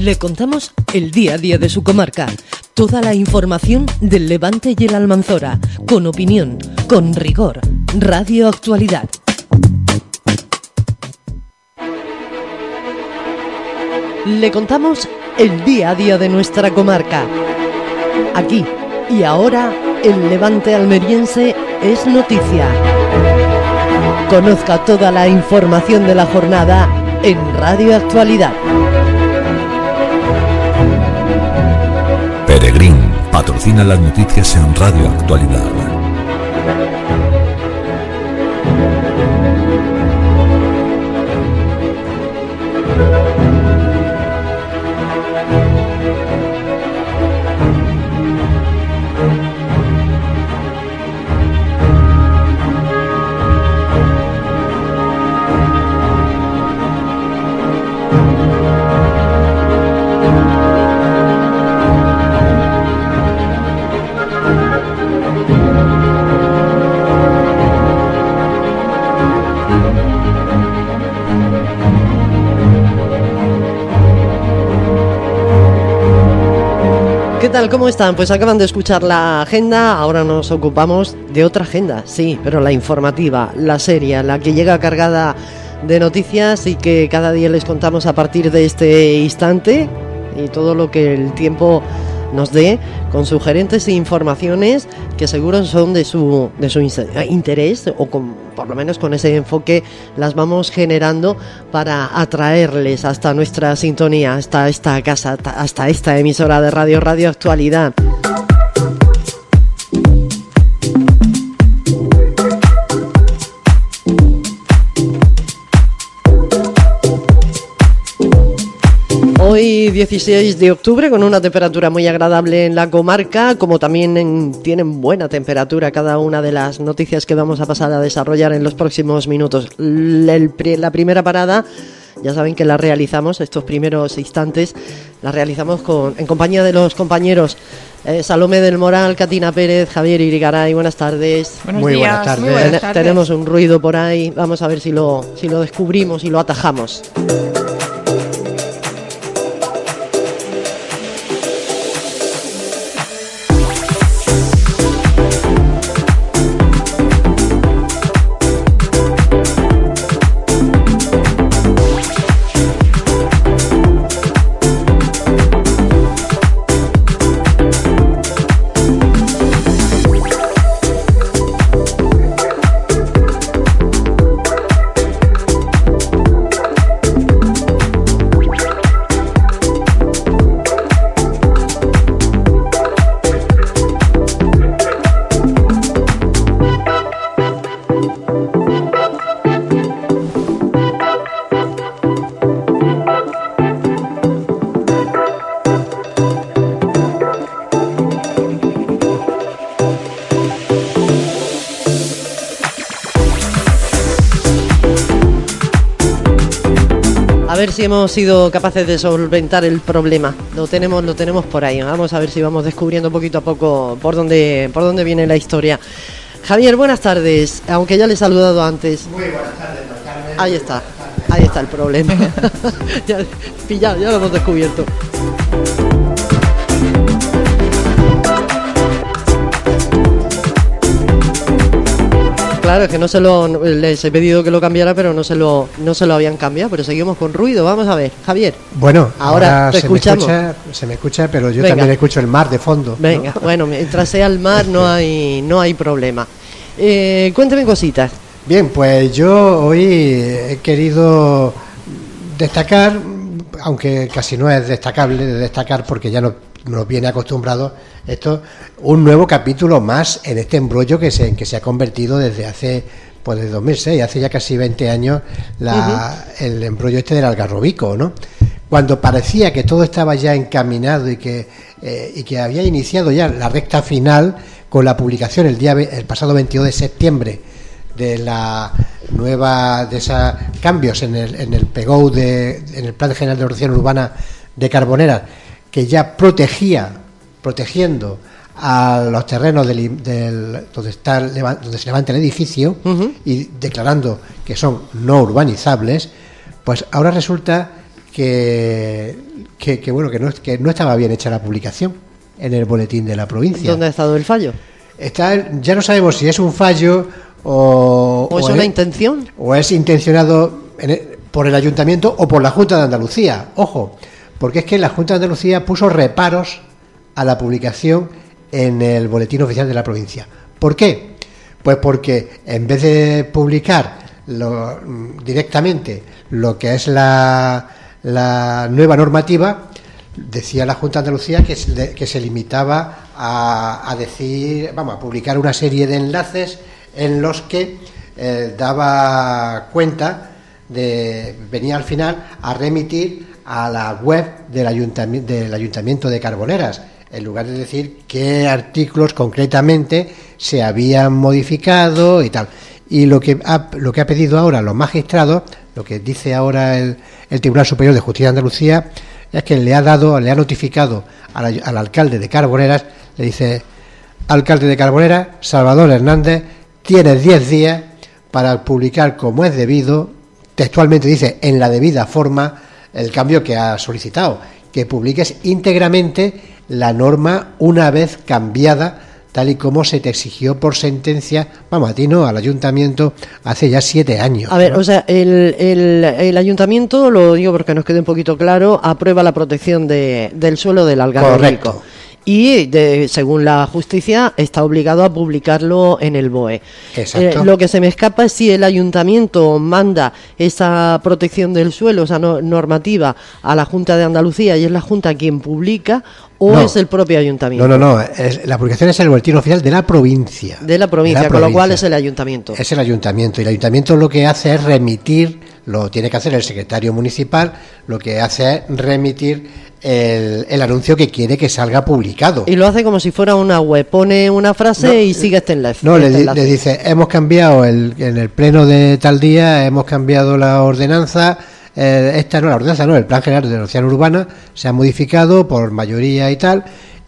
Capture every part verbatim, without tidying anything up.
Le contamos el día a día de su comarca, toda la información del Levante y el Almanzora, con opinión, con rigor. Radio Actualidad. Le contamos el día a día de nuestra comarca. Aquí y ahora, el Levante almeriense es noticia. Conozca toda la información de la jornada en Radio Actualidad. Peregrín patrocina las noticias en Radio Actualidad. ¿Qué tal? ¿Cómo están? Pues acaban de escuchar la agenda, ahora nos ocupamos de otra agenda, sí, pero la informativa, la seria, la que llega cargada de noticias y que cada día les contamos a partir de este instante y todo lo que el tiempo nos dé, con sugerentes e informaciones que seguro son de su de su interés, o con, por lo menos con ese enfoque las vamos generando para atraerles hasta nuestra sintonía, hasta esta casa, hasta esta emisora de radio, Radio Actualidad. Hoy dieciséis de octubre, con una temperatura muy agradable en la comarca, como también en, tienen buena temperatura cada una de las noticias que vamos a pasar a desarrollar en los próximos minutos. El, la primera parada, ya saben que la realizamos, estos primeros instantes, la realizamos con, en compañía de los compañeros eh, Salomé del Moral, Katina Pérez, Javier Irigaray. Buenas tardes. Buenos muy, días, buenas tardes. muy buenas tardes. Ten, tenemos un ruido por ahí, vamos a ver si lo, si lo descubrimos y lo atajamos. A ver si hemos sido capaces de solventar el problema. Lo tenemos, lo tenemos por ahí. Vamos a ver si vamos descubriendo poquito a poco por dónde, por dónde viene la historia. Javier, buenas tardes. Aunque ya le he saludado antes. Muy buenas tardes, don Carmen. Ahí está, ahí está el problema. Ya, pillado, ya lo hemos descubierto. Claro, es que no se lo les he pedido que lo cambiara, pero no se lo no se lo habían cambiado, pero seguimos con ruido. Vamos a ver, Javier. Bueno, ahora, ahora te se escuchamos. Me escucha, se me escucha, pero yo Venga. también escucho el mar de fondo. Venga, ¿no? bueno, mientras sea el mar no hay no hay problema. Eh, cuénteme cositas. Bien, pues yo hoy he querido destacar, aunque casi no es destacable de destacar porque ya no nos viene acostumbrado esto, un nuevo capítulo más en este embrollo que se, en que se ha convertido desde hace, pues desde dos mil seis, hace ya casi veinte años, la, uh-huh. el embrollo este del Algarrobico, ¿no? Cuando parecía que todo estaba ya encaminado y que, eh, y que había iniciado ya la recta final con la publicación el día el pasado veintidós de septiembre de la nueva de esos cambios en el en el P G O U de en el Plan General de Ordenación Urbana de Carboneras, que ya protegía protegiendo a los terrenos del, del donde está donde se levanta el edificio, uh-huh. y declarando que son no urbanizables, pues ahora resulta que, que, que bueno que no, que no estaba bien hecha la publicación en el boletín de la provincia. ¿Dónde ha estado el fallo? Está, ya no sabemos si es un fallo o, o es o una es, intención o es intencionado en el, por el ayuntamiento o por la Junta de Andalucía. Ojo, porque es que la Junta de Andalucía puso reparos a la publicación en el boletín oficial de la provincia. ¿Por qué? Pues porque en vez de publicar lo, directamente lo que es la, la nueva normativa, decía la Junta de Andalucía que se, que se limitaba a, a decir, vamos, a publicar una serie de enlaces en los que eh, daba cuenta de, venía al final a remitir a la web del ayuntamiento, del ayuntamiento de Carboneras, en lugar de decir qué artículos concretamente se habían modificado y tal. Y lo que ha, lo que ha pedido ahora los magistrados, lo que dice ahora el, el Tribunal Superior de Justicia de Andalucía, es que le ha dado, le ha notificado al, al alcalde de Carboneras, le dice: alcalde de Carboneras, Salvador Hernández, tienes diez días para publicar como es debido, textualmente dice, en la debida forma, el cambio que ha solicitado, que publiques íntegramente la norma una vez cambiada, tal y como se te exigió por sentencia, vamos, a ti no, al ayuntamiento, hace ya siete años. A ver, ¿no? o sea, el, el, el ayuntamiento, lo digo porque nos quede un poquito claro, aprueba la protección de, del suelo del Algarrobico. Correcto. Y, de, según la justicia, está obligado a publicarlo en el B O E. Exacto. Eh, lo que se me escapa es si el ayuntamiento manda esa protección del suelo, esa no, normativa, a la Junta de Andalucía y es la Junta quien publica, o No. es el propio ayuntamiento. No, no, no, es, la publicación es el boletín oficial de la provincia. De la provincia, De la con lo cual provincia. es el ayuntamiento. Es el ayuntamiento, y el ayuntamiento lo que hace es remitir, lo tiene que hacer el secretario municipal, lo que hace es remitir el, el anuncio que quiere que salga publicado. Y lo hace como si fuera una web, pone una frase No, y sigue este enlace. No, este le, di- enlace. le dice, hemos cambiado el, en el pleno de tal día, hemos cambiado la ordenanza, eh, esta no, la ordenanza no, el plan general de ordenación urbana se ha modificado por mayoría y tal,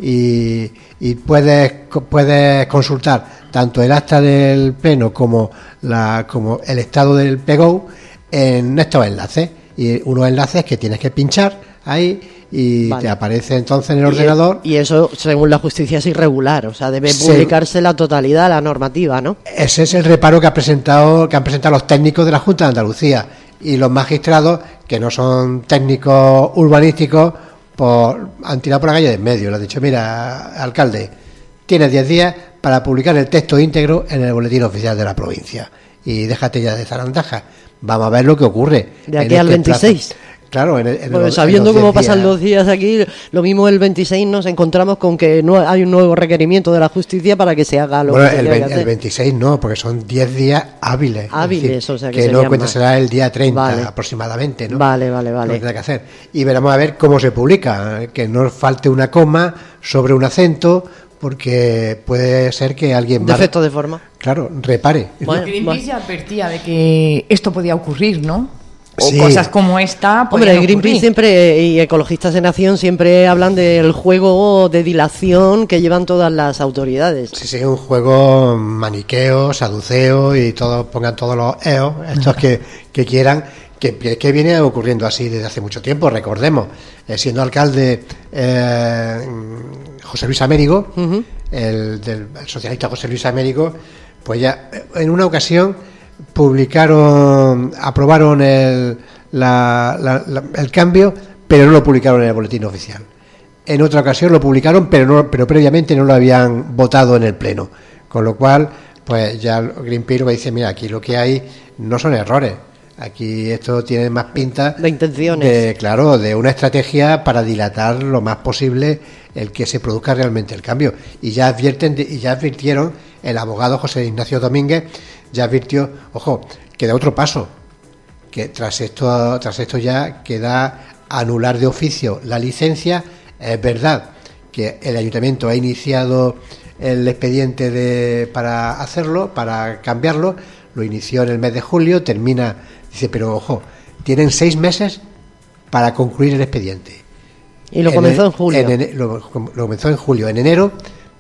y, y puedes, co- puedes consultar tanto el acta del pleno como, la, como el estado del P G O en estos enlaces, y unos enlaces que tienes que pinchar ahí y Vale. te aparece entonces en el Y- ordenador. Y, eso, según la justicia, es irregular. O sea, debe Sí. publicarse la totalidad, la normativa, ¿no? Ese es el reparo que ha presentado que han presentado los técnicos de la Junta de Andalucía, y los magistrados, que no son técnicos urbanísticos, pues han tirado por la calle de en medio. Le han dicho: mira, alcalde, tienes diez días para publicar el texto íntegro en el boletín oficial de la provincia y déjate ya de zarandajas. Vamos a ver lo que ocurre De aquí en al este veintiséis. plazo. Claro, en, el- en Bueno, los- sabiendo en los cómo diez pasan días. los días aquí, lo mismo el veintiséis nos encontramos con que no hay un nuevo requerimiento de la justicia para que se haga lo Bueno, que se el, tiene que veinte el hacer. veintiséis no, porque son diez días hábiles. Es Hábiles, decir, o sea que que no serían cuenta más. será el día treinta Vale. aproximadamente, ¿no? Vale, vale, Lo vale. que tendrá que hacer. Y veremos a ver cómo se publica, que no falte una coma sobre un acento, porque puede ser que alguien más, Defecto de forma. claro, repare. Bueno, Greenpeace bueno. ya advertía de que esto podía ocurrir, ¿no? O Sí. cosas como esta Hombre, podían Greenpeace ocurrir. siempre y Ecologistas en Acción siempre hablan del juego de dilación que llevan todas las autoridades. Sí, sí, un juego maniqueo, saduceo, y todos pongan todos los eos, estos que, que quieran, que, que viene ocurriendo así desde hace mucho tiempo. Recordemos, eh, siendo alcalde eh, José Luis Américo, Ujú. el, del el socialista José Luis Américo, pues ya eh, en una ocasión publicaron, aprobaron el, la- la- la- el cambio, pero no lo publicaron en el boletín oficial. En otra ocasión lo publicaron, pero no, pero previamente no lo habían votado en el pleno, con lo cual, pues ya Greenpeace lo que dice: mira, aquí lo que hay no son errores, aquí esto tiene más pinta De intenciones. de, claro, de una estrategia para dilatar lo más posible el que se produzca realmente el cambio. Y ya advierten de- y ya advirtieron, el abogado José Ignacio Domínguez ya advirtió, ojo, que da otro paso, que tras esto, tras esto ya queda anular de oficio la licencia. Es verdad que el ayuntamiento ha iniciado el expediente de, para hacerlo, para cambiarlo, lo inició en el mes de julio, termina, dice, pero ojo, tienen seis meses para concluir el expediente. Y lo En comenzó el- en julio. en ene- lo, lo comenzó en julio. En enero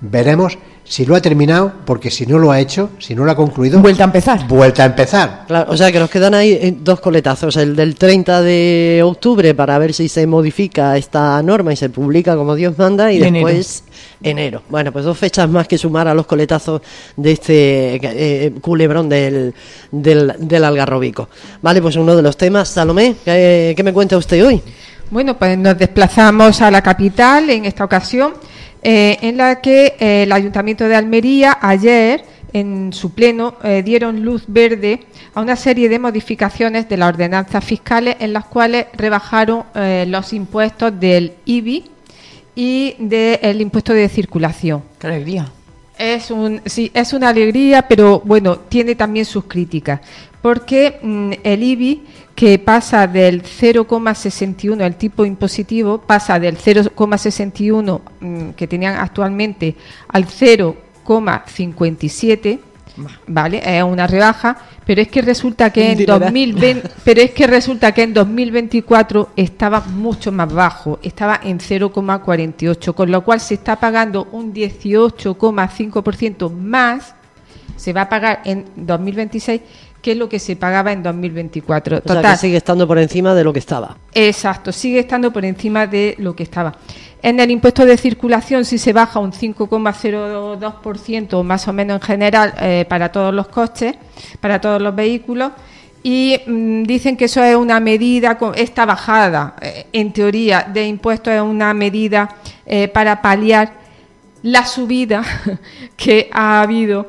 veremos si lo ha terminado, porque si no lo ha hecho, si no lo ha concluido, Vuelta a empezar. Vuelta a empezar. Claro, o sea que nos quedan ahí dos coletazos, el del treinta de octubre para ver si se modifica esta norma y se publica como Dios manda, y De después enero. enero. Bueno, pues dos fechas más que sumar a los coletazos de este eh, culebrón del, del, del Algarrobico. Vale, pues uno de los temas. Salomé, ¿qué, qué me cuenta usted hoy? Bueno, pues nos desplazamos a la capital en esta ocasión, eh, en la que eh, el Ayuntamiento de Almería ayer, en su pleno, eh, dieron luz verde a una serie de modificaciones de las ordenanzas fiscales en las cuales rebajaron eh, los impuestos del I B I y del impuesto de circulación. Qué alegría. Es un, sí, es una alegría, pero bueno, tiene también sus críticas, porque mmm, el I B I, que pasa del cero coma sesenta y uno, el tipo impositivo, pasa del cero coma sesenta y uno mmm, que tenían actualmente al cero coma cincuenta y siete, vale, es una rebaja, pero es que resulta que en dos mil veinte, pero es que resulta que en dos mil veinticuatro estaba mucho más bajo, estaba en cero coma cuarenta y ocho, con lo cual se está pagando un dieciocho coma cinco por ciento más, se va a pagar en dos mil veintiséis que es lo que se pagaba en dos mil veinticuatro. Total, o sea, que sigue estando por encima de lo que estaba. Exacto, sigue estando por encima de lo que estaba. En el impuesto de circulación sí se baja un cinco coma cero dos por ciento más o menos en general eh, para todos los coches, para todos los vehículos, y mmm, dicen que eso es una medida, esta bajada eh, en teoría de impuestos es una medida eh, para paliar la subida que ha habido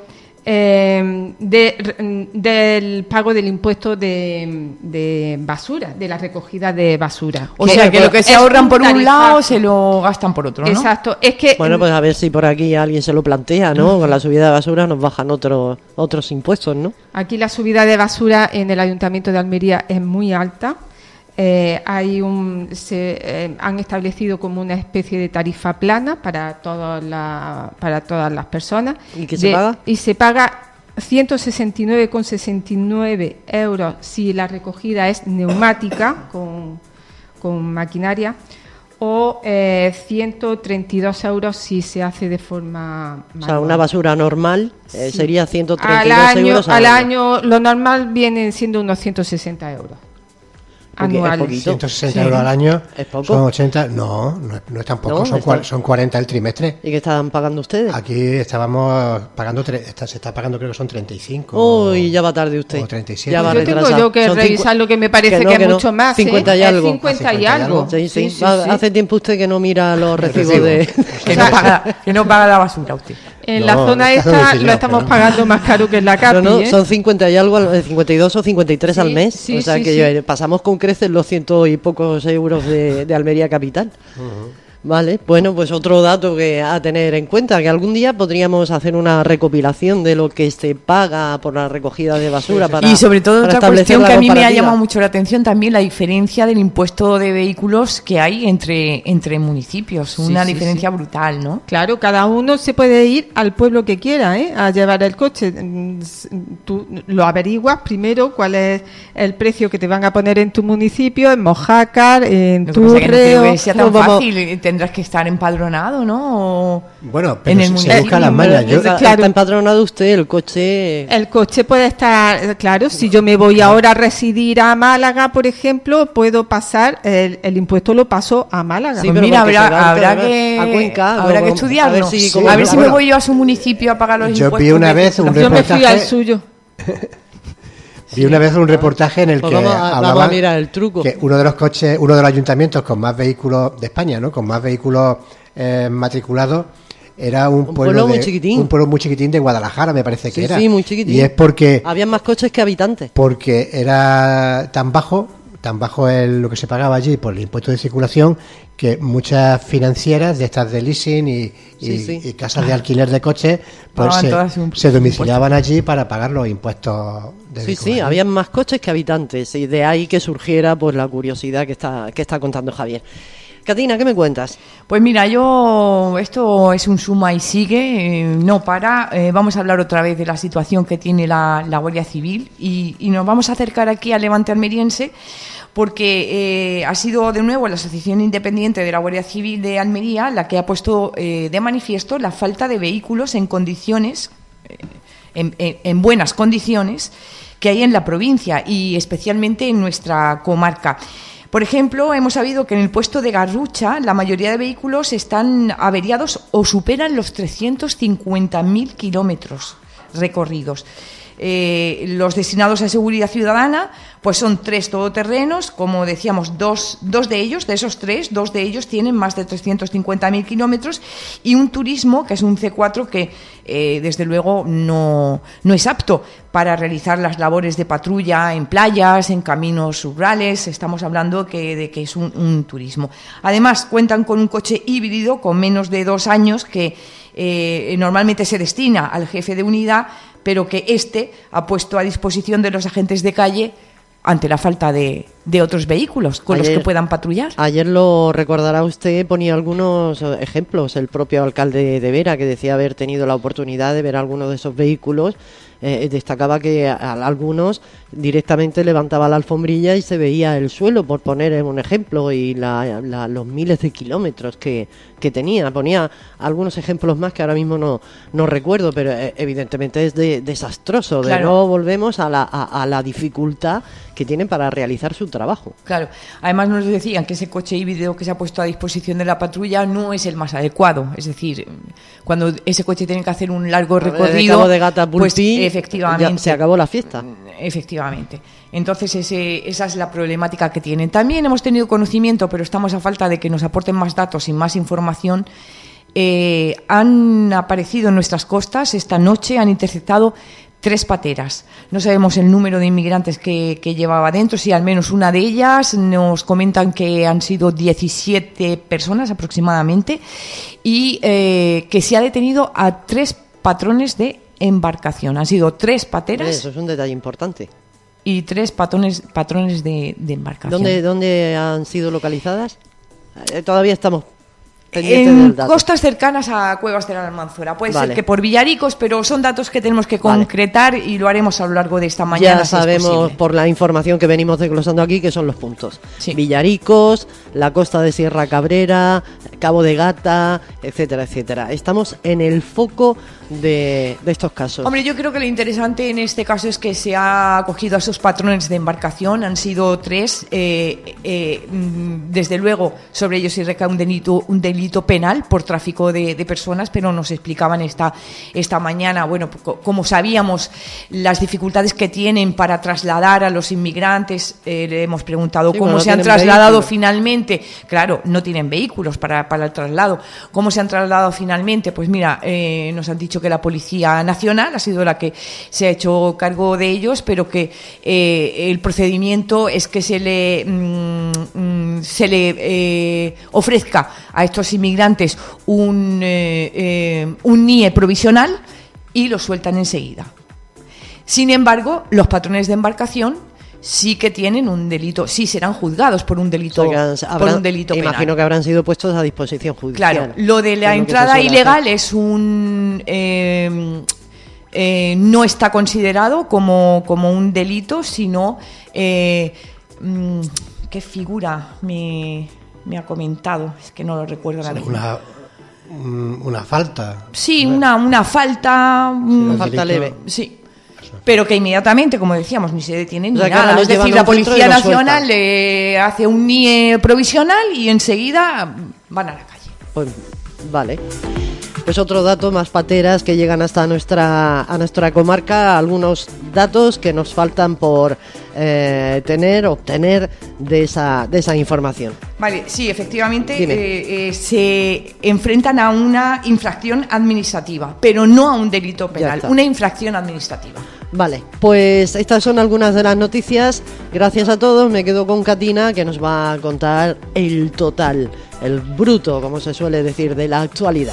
Eh, de, del pago del impuesto de, de basura, de la recogida de basura. O sea, que lo que se ahorran por un lado se lo gastan por otro, ¿no? Exacto. Es que bueno, pues a ver si por aquí alguien se lo plantea, ¿no? Con la subida de basura nos bajan otros otros impuestos, ¿no? Aquí la subida de basura en el Ayuntamiento de Almería es muy alta. Eh, hay un se eh, han establecido como una especie de tarifa plana para todas la, para todas las personas. ¿Y qué se de, paga? Y se paga ciento sesenta y nueve coma sesenta y nueve euros si la recogida es neumática con, con maquinaria, o eh, ciento treinta y dos euros si se hace de forma manual. O sea, una basura normal eh, sí. sería ciento treinta y dos al año, euros al año. año lo normal vienen siendo unos ciento sesenta euros. Anuales. ciento sesenta euros al año. ¿Es poco? Son ochenta. No, no, no es tan poco. No, son, está... son cuarenta el trimestre. ¿Y qué estaban pagando ustedes? Aquí estábamos pagando, tre... está, se está pagando creo que son treinta y cinco. Uy, ya va tarde usted. O treinta y siete. Ya va yo tengo yo que son revisar cincu... lo que me parece que, no, que es mucho no. más. cincuenta ¿eh? y algo. Es cincuenta y algo. Sí, sí. Sí, sí, sí. Hace tiempo usted que no mira los recibos de... que, no paga, que no paga la basura usted. En no, la zona esta lo estamos no. pagando más caro que en la Capi. No, no, ¿eh? son cincuenta y algo, cincuenta y dos o cincuenta y tres sí, al mes. Sí, o sea sí, que sí. pasamos con creces los ciento y pocos euros de, de Almería Capital. Uh-huh. Vale, bueno, pues otro dato que a tener en cuenta, que algún día podríamos hacer una recopilación de lo que se paga por la recogida de basura. Para, y sobre todo para otra cuestión que a mí me ha llamado mucho la atención también, la diferencia del impuesto de vehículos que hay entre, entre municipios, una sí, sí, diferencia sí. brutal, ¿no? Claro, cada uno se puede ir al pueblo que quiera, ¿eh? A llevar el coche. Tú lo averiguas primero cuál es el precio que te van a poner en tu municipio, en Mojácar, en Turreo. No sea tan fácil, tendrás que estar empadronado, ¿no? O bueno, pero en se, el se busca las mañas. Yo, claro, está empadronado usted, el coche... El coche puede estar, claro, si yo me voy ahora a residir a Málaga, por ejemplo, puedo pasar, el, el impuesto lo paso a Málaga. Sí, pues mira, habrá, habrá que, a Cuenca, habrá que estudiarlo. A ver si, sí, a ver si bueno, me voy yo a su municipio a pagar los yo impuestos. Vi una vez un yo me fui al suyo. Vi una vez un reportaje en el pues que vamos a, hablaba vamos a mirar el truco. Que uno de los coches, uno de los ayuntamientos con más vehículos de España, ¿no? Con más vehículos eh, matriculados, era un, un pueblo, pueblo muy de, chiquitín. Un pueblo muy chiquitín de Guadalajara, me parece que sí, era. Sí, muy chiquitín. Y es porque había más coches que habitantes. Porque era tan bajo, tan bajo el, lo que se pagaba allí por el impuesto de circulación, que muchas financieras de estas de leasing y, y, sí, sí. y casas de alquiler de coches pues se, se domiciliaban allí para pagar los impuestos de sí sí, había más coches que habitantes, y de ahí que surgiera pues la curiosidad que está que está contando Javier. Catina, ¿qué me cuentas? Pues mira, yo, esto es un suma y sigue, eh, no para. Eh, vamos a hablar otra vez de la situación que tiene la, la Guardia Civil y, y nos vamos a acercar aquí al Levante almeriense porque eh, ha sido de nuevo la Asociación Independiente de la Guardia Civil de Almería la que ha puesto eh, de manifiesto la falta de vehículos en condiciones, eh, en, en, en buenas condiciones, que hay en la provincia y especialmente en nuestra comarca. Por ejemplo, hemos sabido que en el puesto de Garrucha la mayoría de vehículos están averiados o superan los trescientos cincuenta mil kilómetros recorridos. Eh, los destinados a seguridad ciudadana pues son tres todoterrenos, como decíamos, dos, dos de ellos, de esos tres, dos de ellos tienen más de trescientos cincuenta mil kilómetros y un turismo que es un C cuatro que eh, desde luego no, no es apto para realizar las labores de patrulla en playas, en caminos rurales. Estamos hablando que, de que es un, un turismo. Además cuentan con un coche híbrido con menos de dos años que eh, normalmente se destina al jefe de unidad, pero que éste ha puesto a disposición de los agentes de calle ante la falta de, de otros vehículos con ayer, los que puedan patrullar. Ayer lo recordará usted, ponía algunos ejemplos, el propio alcalde de Vera, que decía haber tenido la oportunidad de ver algunos de esos vehículos. Eh, destacaba que a, a algunos directamente levantaba la alfombrilla y se veía el suelo, por poner un ejemplo, y la, la, los miles de kilómetros que, que tenía. Ponía algunos ejemplos más que ahora mismo no, no recuerdo, pero eh, evidentemente es de, desastroso. De claro. nuevo volvemos a la, a, a la dificultad que tienen para realizar su trabajo. Claro, además nos decían que ese coche híbrido que se ha puesto a disposición de la patrulla no es el más adecuado, es decir, cuando ese coche tiene que hacer un largo recorrido, Cabo de Gata a Pulpí, pues efectivamente ya se acabó la fiesta. Efectivamente. Entonces ese, esa es la problemática que tienen. También hemos tenido conocimiento, pero estamos a falta de que nos aporten más datos y más información. Eh, han aparecido en nuestras costas esta noche, han interceptado tres pateras. No sabemos el número de inmigrantes que, que llevaba dentro, si al menos una de ellas. Nos comentan que han sido diecisiete personas aproximadamente y eh, que se ha detenido a tres patrones de embarcación. Han sido tres pateras. Eso es un detalle importante. Y tres patrones, patrones de, de embarcación. ¿Dónde, ¿Dónde han sido localizadas? Eh, todavía estamos en costas cercanas a Cuevas de la Almanzora. Puede vale. ser que por Villaricos, pero son datos que tenemos que concretar vale. y lo haremos a lo largo de esta mañana. Ya si sabemos por la información que venimos desglosando aquí que son los puntos. Sí. Villaricos, la costa de Sierra Cabrera, Cabo de Gata, etcétera, etcétera. Estamos en el foco de, de estos casos. Hombre, yo creo que lo interesante en este caso es que se ha cogido a esos patrones de embarcación. Han sido tres. Eh, eh, desde luego, sobre ellos se recae un delito, un delito penal por tráfico de, de personas, pero nos explicaban esta, esta mañana, bueno, como sabíamos las dificultades que tienen para trasladar a los inmigrantes, eh, le hemos preguntado sí, cómo bueno, se han trasladado vehículos. Finalmente, claro, no tienen vehículos para, para el traslado, ¿cómo se han trasladado finalmente? Pues mira, eh, nos han dicho que la Policía Nacional ha sido la que se ha hecho cargo de ellos, pero que eh, el procedimiento es que se le, mm, mm, se le eh, ofrezca a estos inmigrantes un, eh, eh, un N I E provisional y los sueltan enseguida. Sin embargo, los patrones de embarcación sí que tienen un delito, sí serán juzgados por un delito, o sea, habrán, por un delito penal. Imagino que habrán sido puestos a disposición judicial. Claro, lo de la entrada ilegal hacer. es un... Eh, eh, no está considerado como, como un delito, sino... Eh, ¿qué figura me... me ha comentado, es que no lo recuerdo la verdad. Una, una falta. Sí, una, una falta. Sí, una falta leve. Sí. Pero que inmediatamente, como decíamos, ni se detiene ni o sea, nada. Es decir, la Policía Nacional le hace un N I E provisional y enseguida van a la calle. Pues vale. Pues otro dato, más pateras que llegan hasta nuestra a nuestra comarca, algunos datos que nos faltan por eh, tener, obtener de esa de esa información. Vale, sí, efectivamente eh, eh, se enfrentan a una infracción administrativa, pero no a un delito penal, una infracción administrativa. Vale, pues estas son algunas de las noticias. Gracias a todos, me quedo con Catina, que nos va a contar el total, el bruto, como se suele decir, de la actualidad.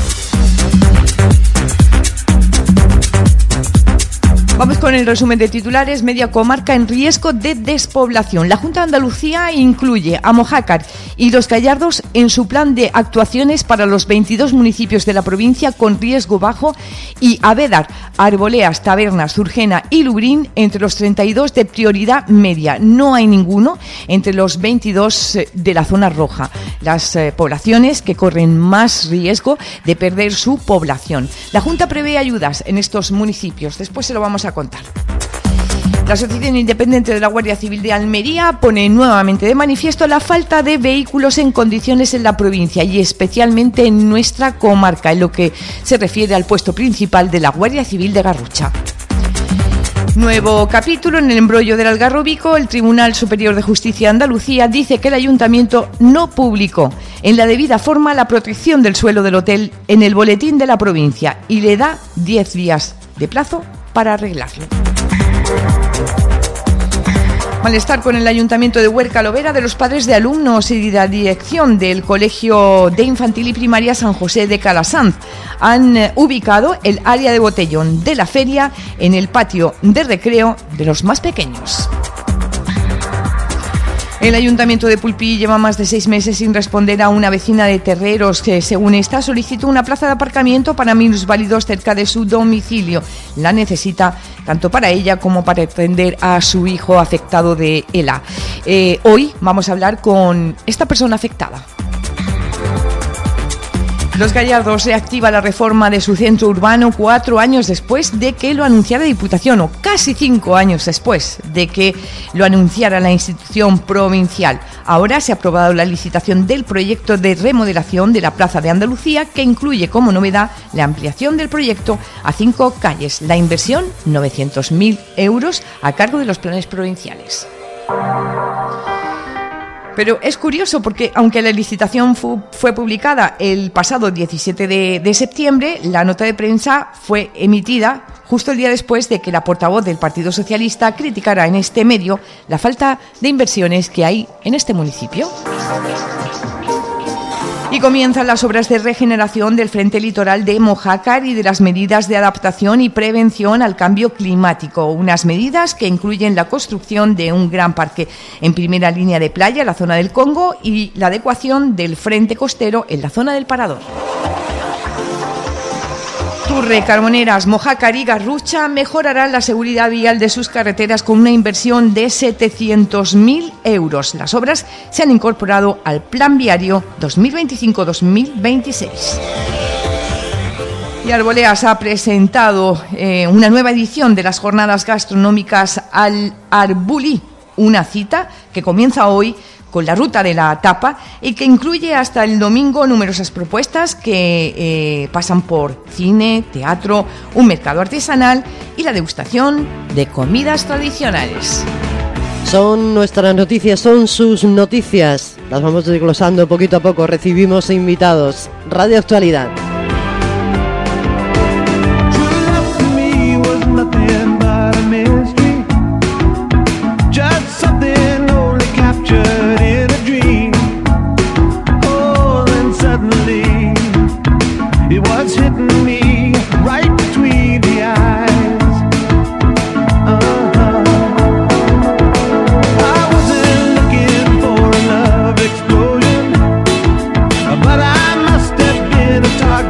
Vamos con el resumen de titulares. Media comarca en riesgo de despoblación. La Junta de Andalucía incluye a Mojácar y Los Gallardos en su plan de actuaciones para los veintidós municipios de la provincia con riesgo bajo y Abédar, Arboleas, Tabernas, Urgena y Lubrín entre los treinta y dos de prioridad media. No hay ninguno entre los veintidós de la zona roja, las eh, poblaciones que corren más riesgo de perder su población. La Junta prevé ayudas en estos municipios, después se lo vamos a contar. La Asociación Independiente de la Guardia Civil de Almería pone nuevamente de manifiesto la falta de vehículos en condiciones en la provincia y especialmente en nuestra comarca, en lo que se refiere al puesto principal de la Guardia Civil de Garrucha. Nuevo capítulo en el embrollo del Algarrobico. El Tribunal Superior de Justicia de Andalucía dice que el Ayuntamiento no publicó en la debida forma la protección del suelo del hotel en el boletín de la provincia y le da diez días de plazo para arreglarlo. Malestar con el Ayuntamiento de Huerca Lovera de los padres de alumnos y de la dirección del Colegio de Infantil y Primaria San José de Calasanz. Han eh, ubicado el área de botellón de la feria en el patio de recreo de los más pequeños. El Ayuntamiento de Pulpí lleva más de seis meses sin responder a una vecina de Terreros que, según esta, solicitó una plaza de aparcamiento para minusválidos cerca de su domicilio. La necesita tanto para ella como para atender a su hijo afectado de ELA. Eh, hoy vamos a hablar con esta persona afectada. Los Gallardos reactiva la reforma de su centro urbano cuatro años después de que lo anunciara la Diputación, o casi cinco años después de que lo anunciara la institución provincial. Ahora se ha aprobado la licitación del proyecto de remodelación de la Plaza de Andalucía, que incluye como novedad la ampliación del proyecto a cinco calles. La inversión, novecientos mil euros, a cargo de los planes provinciales. Pero es curioso porque, aunque la licitación fu, fue publicada el pasado diecisiete de septiembre, la nota de prensa fue emitida justo el día después de que la portavoz del Partido Socialista criticara en este medio la falta de inversiones que hay en este municipio. Y comienzan las obras de regeneración del frente litoral de Mojácar y de las medidas de adaptación y prevención al cambio climático. Unas medidas que incluyen la construcción de un gran parque en primera línea de playa en la zona del Congo y la adecuación del frente costero en la zona del Parador. Turre, Carboneras, Mojácar y Garrucha mejorarán la seguridad vial de sus carreteras con una inversión de setecientos mil euros. Las obras se han incorporado al Plan Viario dos mil veinticinco dos mil veintiséis. Y Arboleas ha presentado eh, una nueva edición de las jornadas gastronómicas Al Arbulí, una cita que comienza hoy con la ruta de la tapa y que incluye hasta el domingo numerosas propuestas que eh, pasan por cine, teatro, un mercado artesanal y la degustación de comidas tradicionales. Son nuestras noticias, son sus noticias. Las vamos desglosando poquito a poco. Recibimos invitados. Radio Actualidad. But I must have been a target.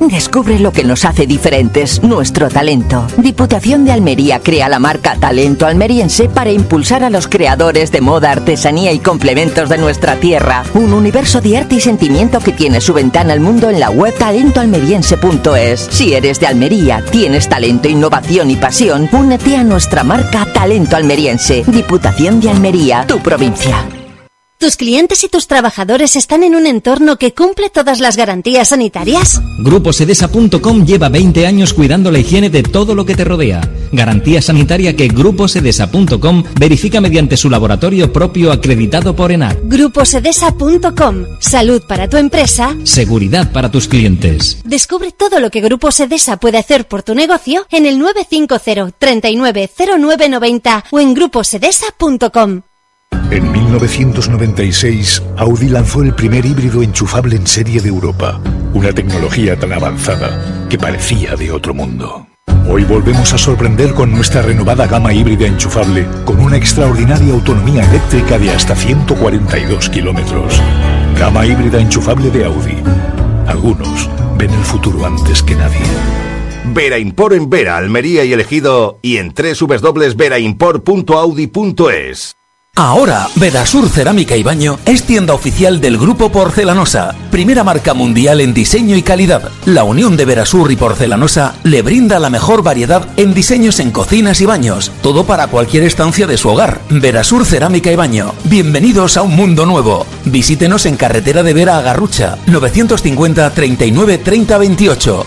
Descubre lo que nos hace diferentes, nuestro talento. Diputación de Almería crea la marca Talento Almeriense para impulsar a los creadores de moda, artesanía y complementos de nuestra tierra. Un universo de arte y sentimiento que tiene su ventana al mundo en la web talento almeriense punto es. Si eres de Almería, tienes talento, innovación y pasión, únete a nuestra marca Talento Almeriense. Diputación de Almería, tu provincia. ¿Tus clientes y tus trabajadores están en un entorno que cumple todas las garantías sanitarias? Grupo Sedesa punto com lleva veinte años cuidando la higiene de todo lo que te rodea. Garantía sanitaria que Grupo Sedesa punto com verifica mediante su laboratorio propio acreditado por ENAC. Grupo Sedesa punto com. Salud para tu empresa. Seguridad para tus clientes. Descubre todo lo que Grupo Sedesa puede hacer por tu negocio en el nueve cinco cero, treinta y nueve, cero nueve noventa o en grupo sedesa punto com. En mil novecientos noventa y seis, Audi lanzó el primer híbrido enchufable en serie de Europa, una tecnología tan avanzada que parecía de otro mundo. Hoy volvemos a sorprender con nuestra renovada gama híbrida enchufable, con una extraordinaria autonomía eléctrica de hasta ciento cuarenta y dos kilómetros. Gama híbrida enchufable de Audi. Algunos ven el futuro antes que nadie. Vera Import en Vera, Almería y El Ejido, y en doble u doble u doble u punto vera import punto audi punto es. Ahora, Verasur Cerámica y Baño es tienda oficial del Grupo Porcelanosa, primera marca mundial en diseño y calidad. La unión de Verasur y Porcelanosa le brinda la mejor variedad en diseños en cocinas y baños, todo para cualquier estancia de su hogar. Verasur Cerámica y Baño, bienvenidos a un mundo nuevo. Visítenos en carretera de Vera a Garrucha, novecientos cincuenta, treinta y nueve, treinta, veintiocho.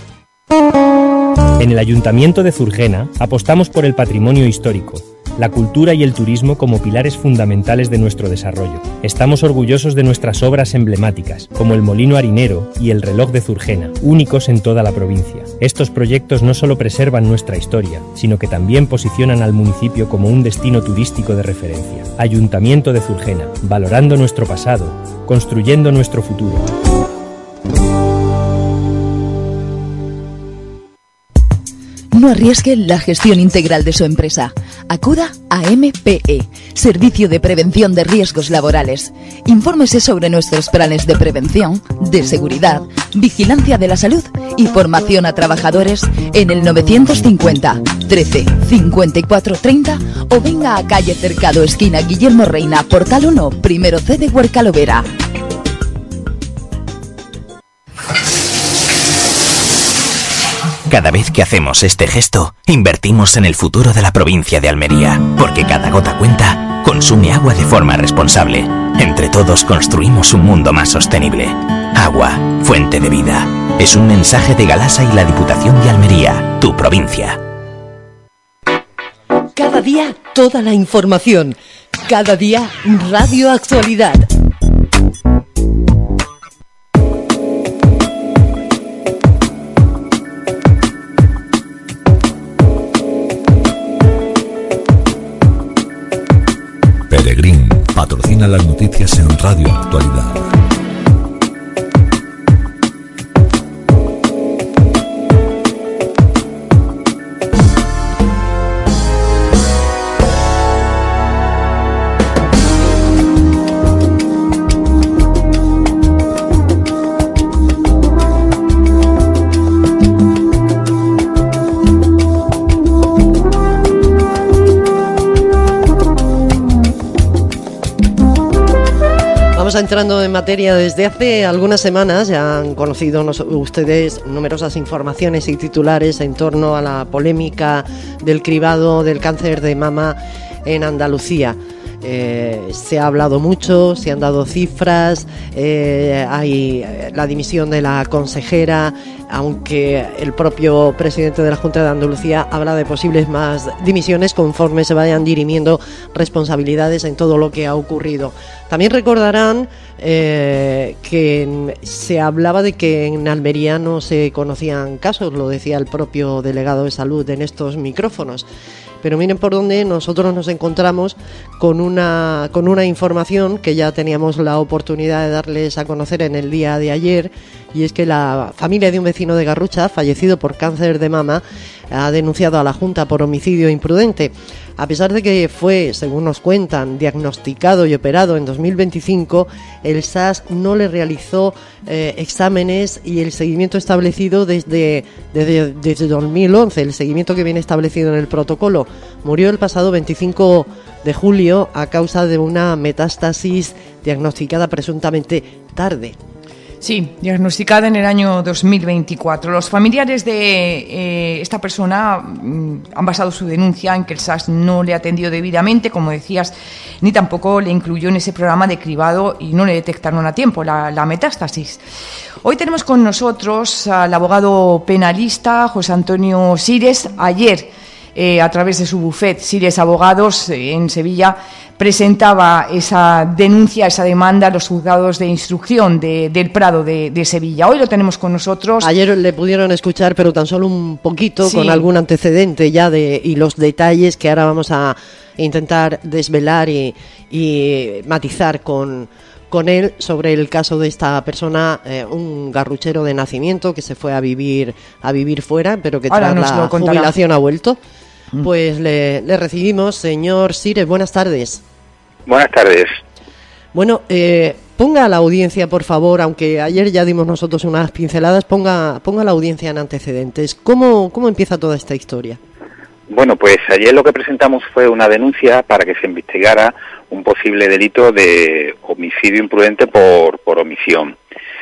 En el Ayuntamiento de Zurgena apostamos por el patrimonio histórico, la cultura y el turismo como pilares fundamentales de nuestro desarrollo. Estamos orgullosos de nuestras obras emblemáticas, como el Molino Harinero y el Reloj de Zurgena, únicos en toda la provincia. Estos proyectos no solo preservan nuestra historia, sino que también posicionan al municipio como un destino turístico de referencia. Ayuntamiento de Zurgena, valorando nuestro pasado, construyendo nuestro futuro. No arriesgue la gestión integral de su empresa. Acuda a M P E, Servicio de Prevención de Riesgos Laborales. Infórmese sobre nuestros planes de prevención, de seguridad, vigilancia de la salud y formación a trabajadores en el novecientos cincuenta, trece, cincuenta y cuatro, treinta o venga a calle Cercado, esquina Guillermo Reina, Portal uno, primero C de Huercalovera. Cada vez que hacemos este gesto, invertimos en el futuro de la provincia de Almería, porque cada gota cuenta, consume agua de forma responsable. Entre todos construimos un mundo más sostenible. Agua, fuente de vida. Es un mensaje de Galasa y la Diputación de Almería, tu provincia. Cada día, toda la información. Cada día, Radio Actualidad. Peregrín patrocina las noticias en Radio Actualidad. Entrando en materia, desde hace algunas semanas ya han conocido ustedes numerosas informaciones y titulares en torno a la polémica del cribado del cáncer de mama en Andalucía. Eh, se ha hablado mucho, se han dado cifras, eh, hay la dimisión de la consejera, aunque el propio presidente de la Junta de Andalucía habla de posibles más dimisiones conforme se vayan dirimiendo responsabilidades en todo lo que ha ocurrido. También recordarán eh, que se hablaba de que en Almería no se conocían casos, lo decía el propio delegado de salud en estos micrófonos. Pero miren por dónde nosotros nos encontramos con una, con una información que ya teníamos la oportunidad de darles a conocer en el día de ayer, y es que la familia de un vecino de Garrucha, fallecido por cáncer de mama, ha denunciado a la Junta por homicidio imprudente. A pesar de que fue, según nos cuentan, diagnosticado y operado en dos mil veinticinco, el S A S no le realizó eh, exámenes y el seguimiento establecido desde, desde, desde dos mil once, el seguimiento que viene establecido en el protocolo. Murió el pasado veinticinco de julio a causa de una metástasis diagnosticada presuntamente tarde. Sí, diagnosticada en el año dos mil veinticuatro. Los familiares de eh, esta persona mm, han basado su denuncia en que el S A S no le atendió debidamente, como decías, ni tampoco le incluyó en ese programa de cribado y no le detectaron a tiempo la, la metástasis. Hoy tenemos con nosotros al abogado penalista José Antonio Sires. Ayer, eh, a través de su bufet Sires Abogados eh, en Sevilla, presentaba esa denuncia, esa demanda a los juzgados de instrucción de, del Prado de, de Sevilla. Hoy lo tenemos con nosotros. Ayer le pudieron escuchar, pero tan solo un poquito, sí, con algún antecedente ya de y los detalles que ahora vamos a intentar desvelar y, y matizar con, con él sobre el caso de esta persona, eh, un garruchero de nacimiento que se fue a vivir a vivir fuera, pero que tras la jubilación ha vuelto. Pues le, le recibimos. Señor Sires, buenas tardes. Buenas tardes. Bueno, eh, ponga a la audiencia, por favor, aunque ayer ya dimos nosotros unas pinceladas, ponga, ponga a la audiencia en antecedentes. ¿Cómo, cómo empieza toda esta historia? Bueno, pues ayer lo que presentamos fue una denuncia para que se investigara un posible delito de homicidio imprudente por, por omisión.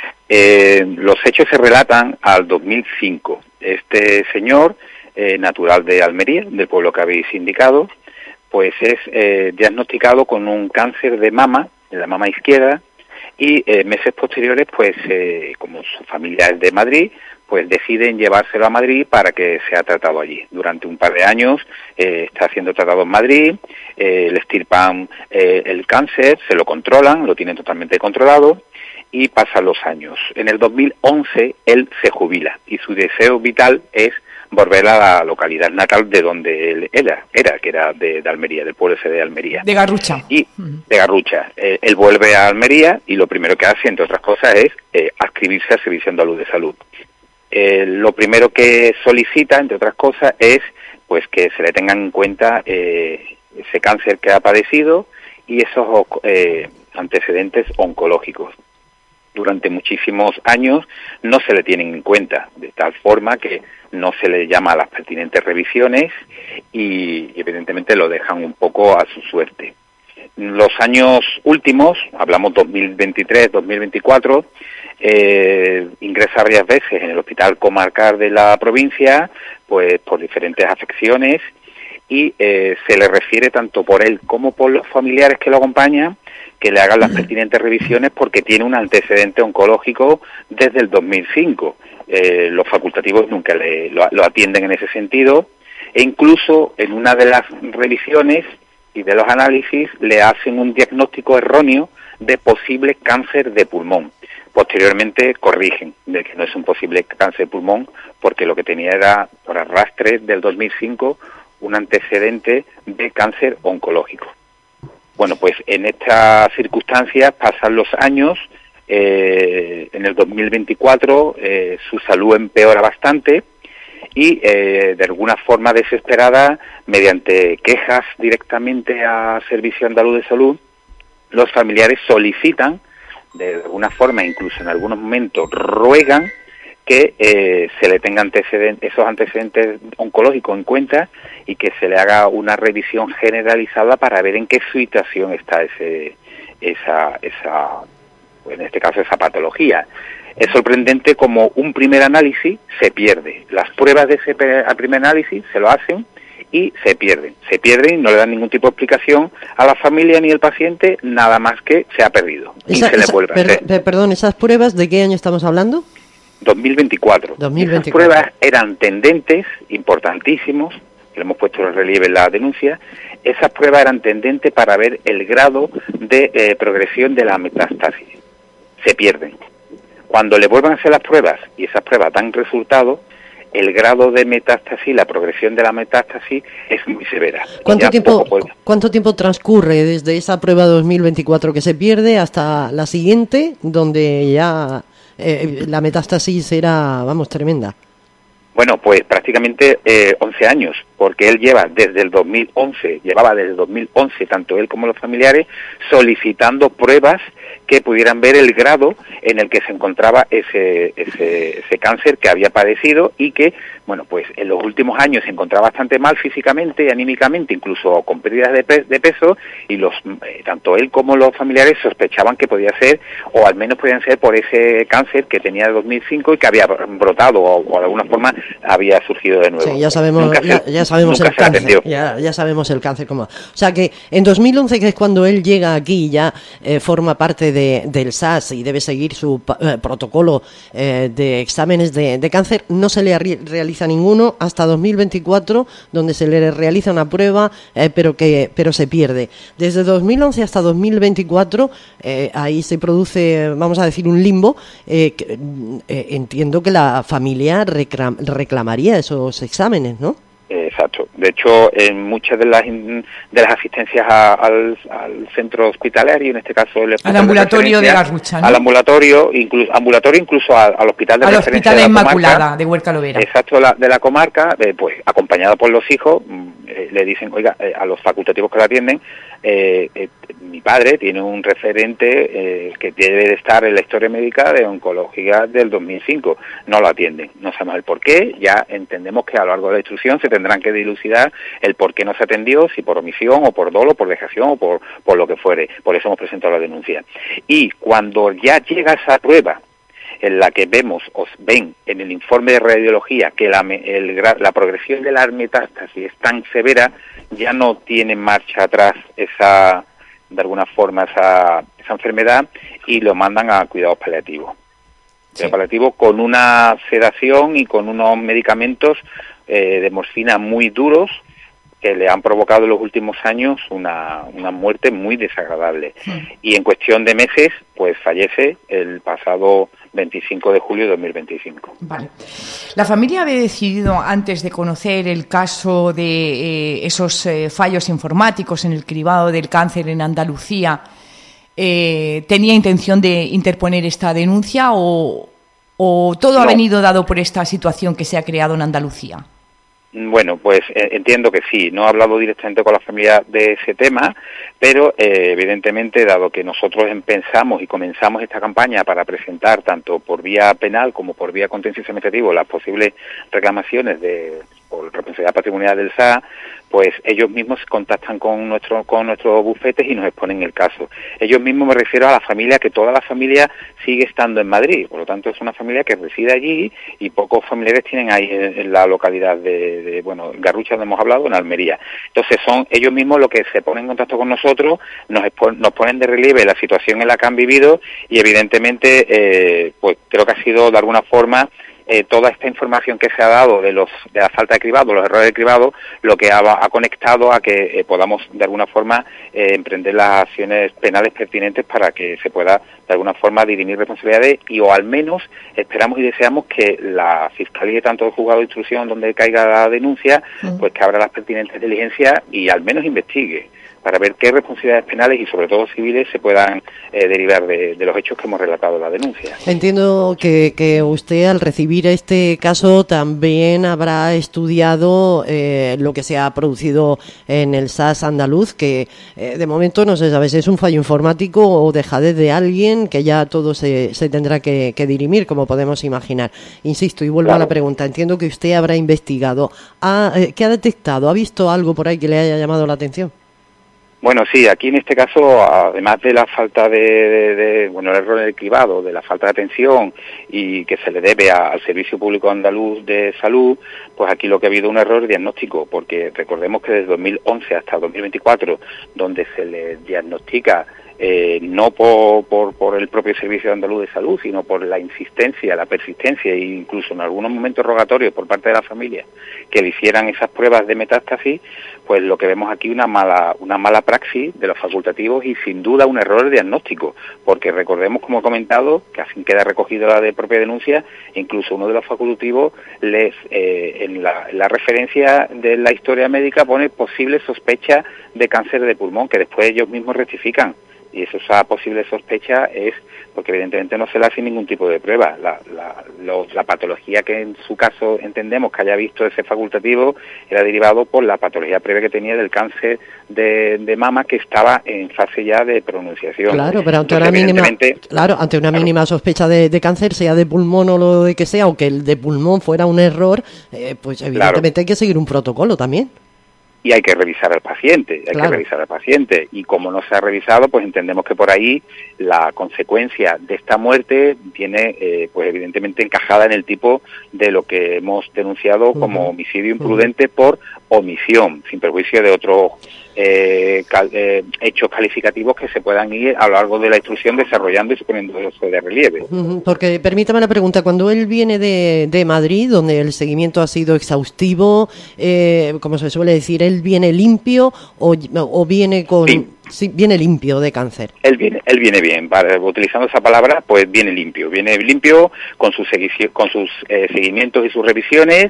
Eh, los hechos se relatan al dos mil cinco. Este señor, eh, natural de Almería, del pueblo que habéis indicado, pues es eh, diagnosticado con un cáncer de mama, de la mama izquierda, y eh, meses posteriores, pues eh, como su familia es de Madrid, pues deciden llevárselo a Madrid para que sea tratado allí. Durante un par de años eh, está siendo tratado en Madrid, eh, le extirpan eh, el cáncer, se lo controlan, lo tienen totalmente controlado, y pasan los años. En el dos mil once él se jubila y su deseo vital es volver a la localidad natal de donde él era, era que era de, de Almería, del pueblo ese de Almería. De Garrucha. Y de Garrucha. Eh, él vuelve a Almería y lo primero que hace, entre otras cosas, es eh, adscribirse al Servicio Andaluz de Salud. Eh, lo primero que solicita, entre otras cosas, es pues que se le tengan en cuenta eh, ese cáncer que ha padecido y esos eh, antecedentes oncológicos. Durante muchísimos años no se le tienen en cuenta, de tal forma que no se le llama a las pertinentes revisiones y evidentemente lo dejan un poco a su suerte. Los años últimos, hablamos dos mil veintitrés, dos mil veinticuatro, eh, ingresa varias veces en el hospital comarcal de la provincia, pues por diferentes afecciones, y eh, se le refiere tanto por él como por los familiares que lo acompañan que le hagan las pertinentes revisiones porque tiene un antecedente oncológico desde el dos mil cinco. Eh, los facultativos nunca le, lo, lo atienden en ese sentido, e incluso en una de las revisiones y de los análisis le hacen un diagnóstico erróneo de posible cáncer de pulmón. Posteriormente corrigen de que no es un posible cáncer de pulmón porque lo que tenía era, por arrastre del dos mil cinco, un antecedente de cáncer oncológico. Bueno, pues en estas circunstancias pasan los años, eh, en el dos mil veinticuatro eh, su salud empeora bastante y eh, de alguna forma desesperada, mediante quejas directamente a Servicio Andaluz de Salud, los familiares solicitan, de alguna forma, incluso en algunos momentos ruegan, que eh, se le tenga antecedentes, esos antecedentes oncológicos en cuenta y que se le haga una revisión generalizada para ver en qué situación está ese, esa, esa, en este caso esa patología. Es sorprendente como un primer análisis se pierde. Las pruebas de ese primer análisis se lo hacen y se pierden. Se pierden y no le dan ningún tipo de explicación a la familia ni al paciente, nada más que se ha perdido. Esa, y se esa, le vuelve per, a hacer. Per, perdón, ¿esas pruebas de qué año estamos hablando? dos mil veinticuatro. dos mil veinticuatro. Esas pruebas eran tendentes, importantísimos, que le hemos puesto en relieve en la denuncia. Esas pruebas eran tendentes para ver el grado de eh, progresión de la metástasis. Se pierden. Cuando le vuelvan a hacer las pruebas y esas pruebas dan resultado, el grado de metástasis, la progresión de la metástasis es muy severa. ¿Cuánto tiempo, puede... ¿Cuánto tiempo transcurre desde esa prueba dos mil veinticuatro que se pierde hasta la siguiente, donde ya eh, la metástasis era, vamos, tremenda. Bueno, pues prácticamente eh, once años, porque él lleva desde el dos mil once, llevaba desde el dos mil once, tanto él como los familiares, solicitando pruebas que pudieran ver el grado en el que se encontraba ese, ese, ese cáncer que había padecido y que, bueno, pues en los últimos años se encontraba bastante mal físicamente, anímicamente, incluso con pérdidas de, pe de peso, y los eh, tanto él como los familiares sospechaban que podía ser, o al menos podían ser por ese cáncer que tenía de dos mil cinco y que había brotado o, o de alguna forma había surgido de nuevo. Sí, ya sabemos, nunca ya, se, ya sabemos el cáncer, ya, ya sabemos el cáncer como. O sea que en dos mil once, que es cuando él llega aquí y ya eh, forma parte de, del S A S y debe seguir su eh, protocolo eh, de exámenes de, de cáncer, no se le re realiza ninguno hasta dos mil veinticuatro, donde se le realiza una prueba, eh, pero que pero se pierde. Desde dos mil once hasta dos mil veinticuatro, eh, ahí se produce, vamos a decir, un limbo. Eh, que, eh, entiendo que la familia reclam reclamaría esos exámenes, ¿no? Exacto. De hecho, en muchas de las de las asistencias a, al, al centro hospitalario, en este caso el al ambulatorio de, de Garrucha, ¿no? Al ambulatorio, incluso ambulatorio incluso al, al hospital de al referencia hospital de la Inmaculada comarca, de Huerca Lovera. Exacto, la, de la comarca, eh, pues acompañado por los hijos, eh, le dicen, oiga, eh, a los facultativos que la atienden, eh, eh, mi padre tiene un referente eh, que debe de estar en la historia médica de oncología del dos mil cinco, no lo atienden, no sabemos el por qué, ya entendemos que a lo largo de la instrucción se tendrán que dilucidar el por qué no se atendió, si por omisión o por dolo, por dejación o por, por lo que fuere, por eso hemos presentado la denuncia. Y cuando ya llega esa prueba en la que vemos, os ven en el informe de radiología que la, el, la progresión de la metástasis es tan severa, ya no tiene marcha atrás esa, de alguna forma, esa, esa enfermedad y lo mandan a cuidados paliativos. Sí. Cuidados paliativos con una sedación y con unos medicamentos eh, de morfina muy duros que le han provocado en los últimos años una, una muerte muy desagradable. Sí. Y en cuestión de meses, pues fallece el pasado veinticinco de julio de dos mil veinticinco. Vale. La familia había decidido, antes de conocer el caso de eh, esos eh, fallos informáticos en el cribado del cáncer en Andalucía, eh, ¿tenía intención de interponer esta denuncia o, o todo no. ha venido dado por esta situación que se ha creado en Andalucía? Bueno, pues eh, entiendo que sí. No he hablado directamente con la familia de ese tema, pero eh, evidentemente, dado que nosotros pensamos y comenzamos esta campaña para presentar tanto por vía penal como por vía contencioso administrativo las posibles reclamaciones de por responsabilidad patrimonial del S A, pues ellos mismos contactan con nuestro con nuestros bufetes y nos exponen el caso. Ellos mismos, me refiero a la familia, que toda la familia sigue estando en Madrid, por lo tanto es una familia que reside allí y pocos familiares tienen ahí en, en la localidad de, de, bueno, Garrucha, donde hemos hablado, en Almería. Entonces son ellos mismos los que se ponen en contacto con nosotros, nos, nos ponen de relieve la situación en la que han vivido y evidentemente, eh, pues creo que ha sido de alguna forma Eh, toda esta información que se ha dado de los de la falta de cribado, los errores de cribado, lo que ha, ha conectado a que eh, podamos de alguna forma eh, emprender las acciones penales pertinentes para que se pueda de alguna forma dirimir responsabilidades y o al menos esperamos y deseamos que la Fiscalía, tanto el juzgado de instrucción donde caiga la denuncia, uh-huh. pues que abra las pertinentes diligencias y al menos investigue para ver qué responsabilidades penales y sobre todo civiles se puedan eh, derivar de, de los hechos que hemos relatado en la denuncia. Entiendo que, que usted, al recibir este caso, también habrá estudiado eh, lo que se ha producido en el S A S andaluz, que eh, de momento no se sabe si es un fallo informático o dejadez de alguien, que ya todo se, se tendrá que, que dirimir, como podemos imaginar. Insisto, y vuelvo claro. a la pregunta, entiendo que usted habrá investigado. ¿Ha, eh, ¿Qué ha detectado? ¿Ha visto algo por ahí que le haya llamado la atención? Bueno, sí, aquí en este caso, además de la falta de, de, de bueno, el error en el cribado, de la falta de atención y que se le debe a, al Servicio Público Andaluz de Salud, pues aquí lo que ha habido un error diagnóstico, porque recordemos que desde dos mil once hasta dos mil veinticuatro, donde se le diagnostica Eh, no por, por, por el propio Servicio Andaluz de Salud, sino por la insistencia, la persistencia e incluso en algunos momentos rogatorios por parte de la familia que le hicieran esas pruebas de metástasis, pues lo que vemos aquí una mala una mala praxis de los facultativos y sin duda un error diagnóstico, porque recordemos, como he comentado, que así queda recogido la de propia denuncia, incluso uno de los facultativos les eh, en, la, en la referencia de la historia médica pone posible sospecha de cáncer de pulmón, que después ellos mismos rectifican. Y eso, esa posible sospecha es porque evidentemente no se le hace ningún tipo de prueba. La, la, lo, la patología que en su caso entendemos que haya visto ese facultativo era derivado por la patología previa que tenía del cáncer de, de mama, que estaba en fase ya de pronunciación. Claro, pero ante Entonces, una mínima, evidentemente, claro, ante una mínima sospecha de, de cáncer, sea de pulmón o lo de que sea, o que el de pulmón fuera un error, eh, pues evidentemente claro. hay que seguir un protocolo también. Y hay que revisar al paciente, hay Claro. que revisar al paciente. Y como no se ha revisado, pues entendemos que por ahí la consecuencia de esta muerte viene, eh, pues evidentemente encajada en el tipo de lo que hemos denunciado como Ujú. homicidio imprudente por omisión, sin perjuicio de otros eh, cal, eh, hechos calificativos que se puedan ir a lo largo de la instrucción desarrollando y suponiendo eso de relieve. Ujú, porque permítame la pregunta, cuando él viene de, de Madrid, donde el seguimiento ha sido exhaustivo, eh, como se suele decir, ¿él viene limpio o, o viene con... Sí. Sí, viene limpio de cáncer. Él viene, él viene bien, para, utilizando esa palabra, pues viene limpio, viene limpio con sus, segui- con sus eh, seguimientos y sus revisiones,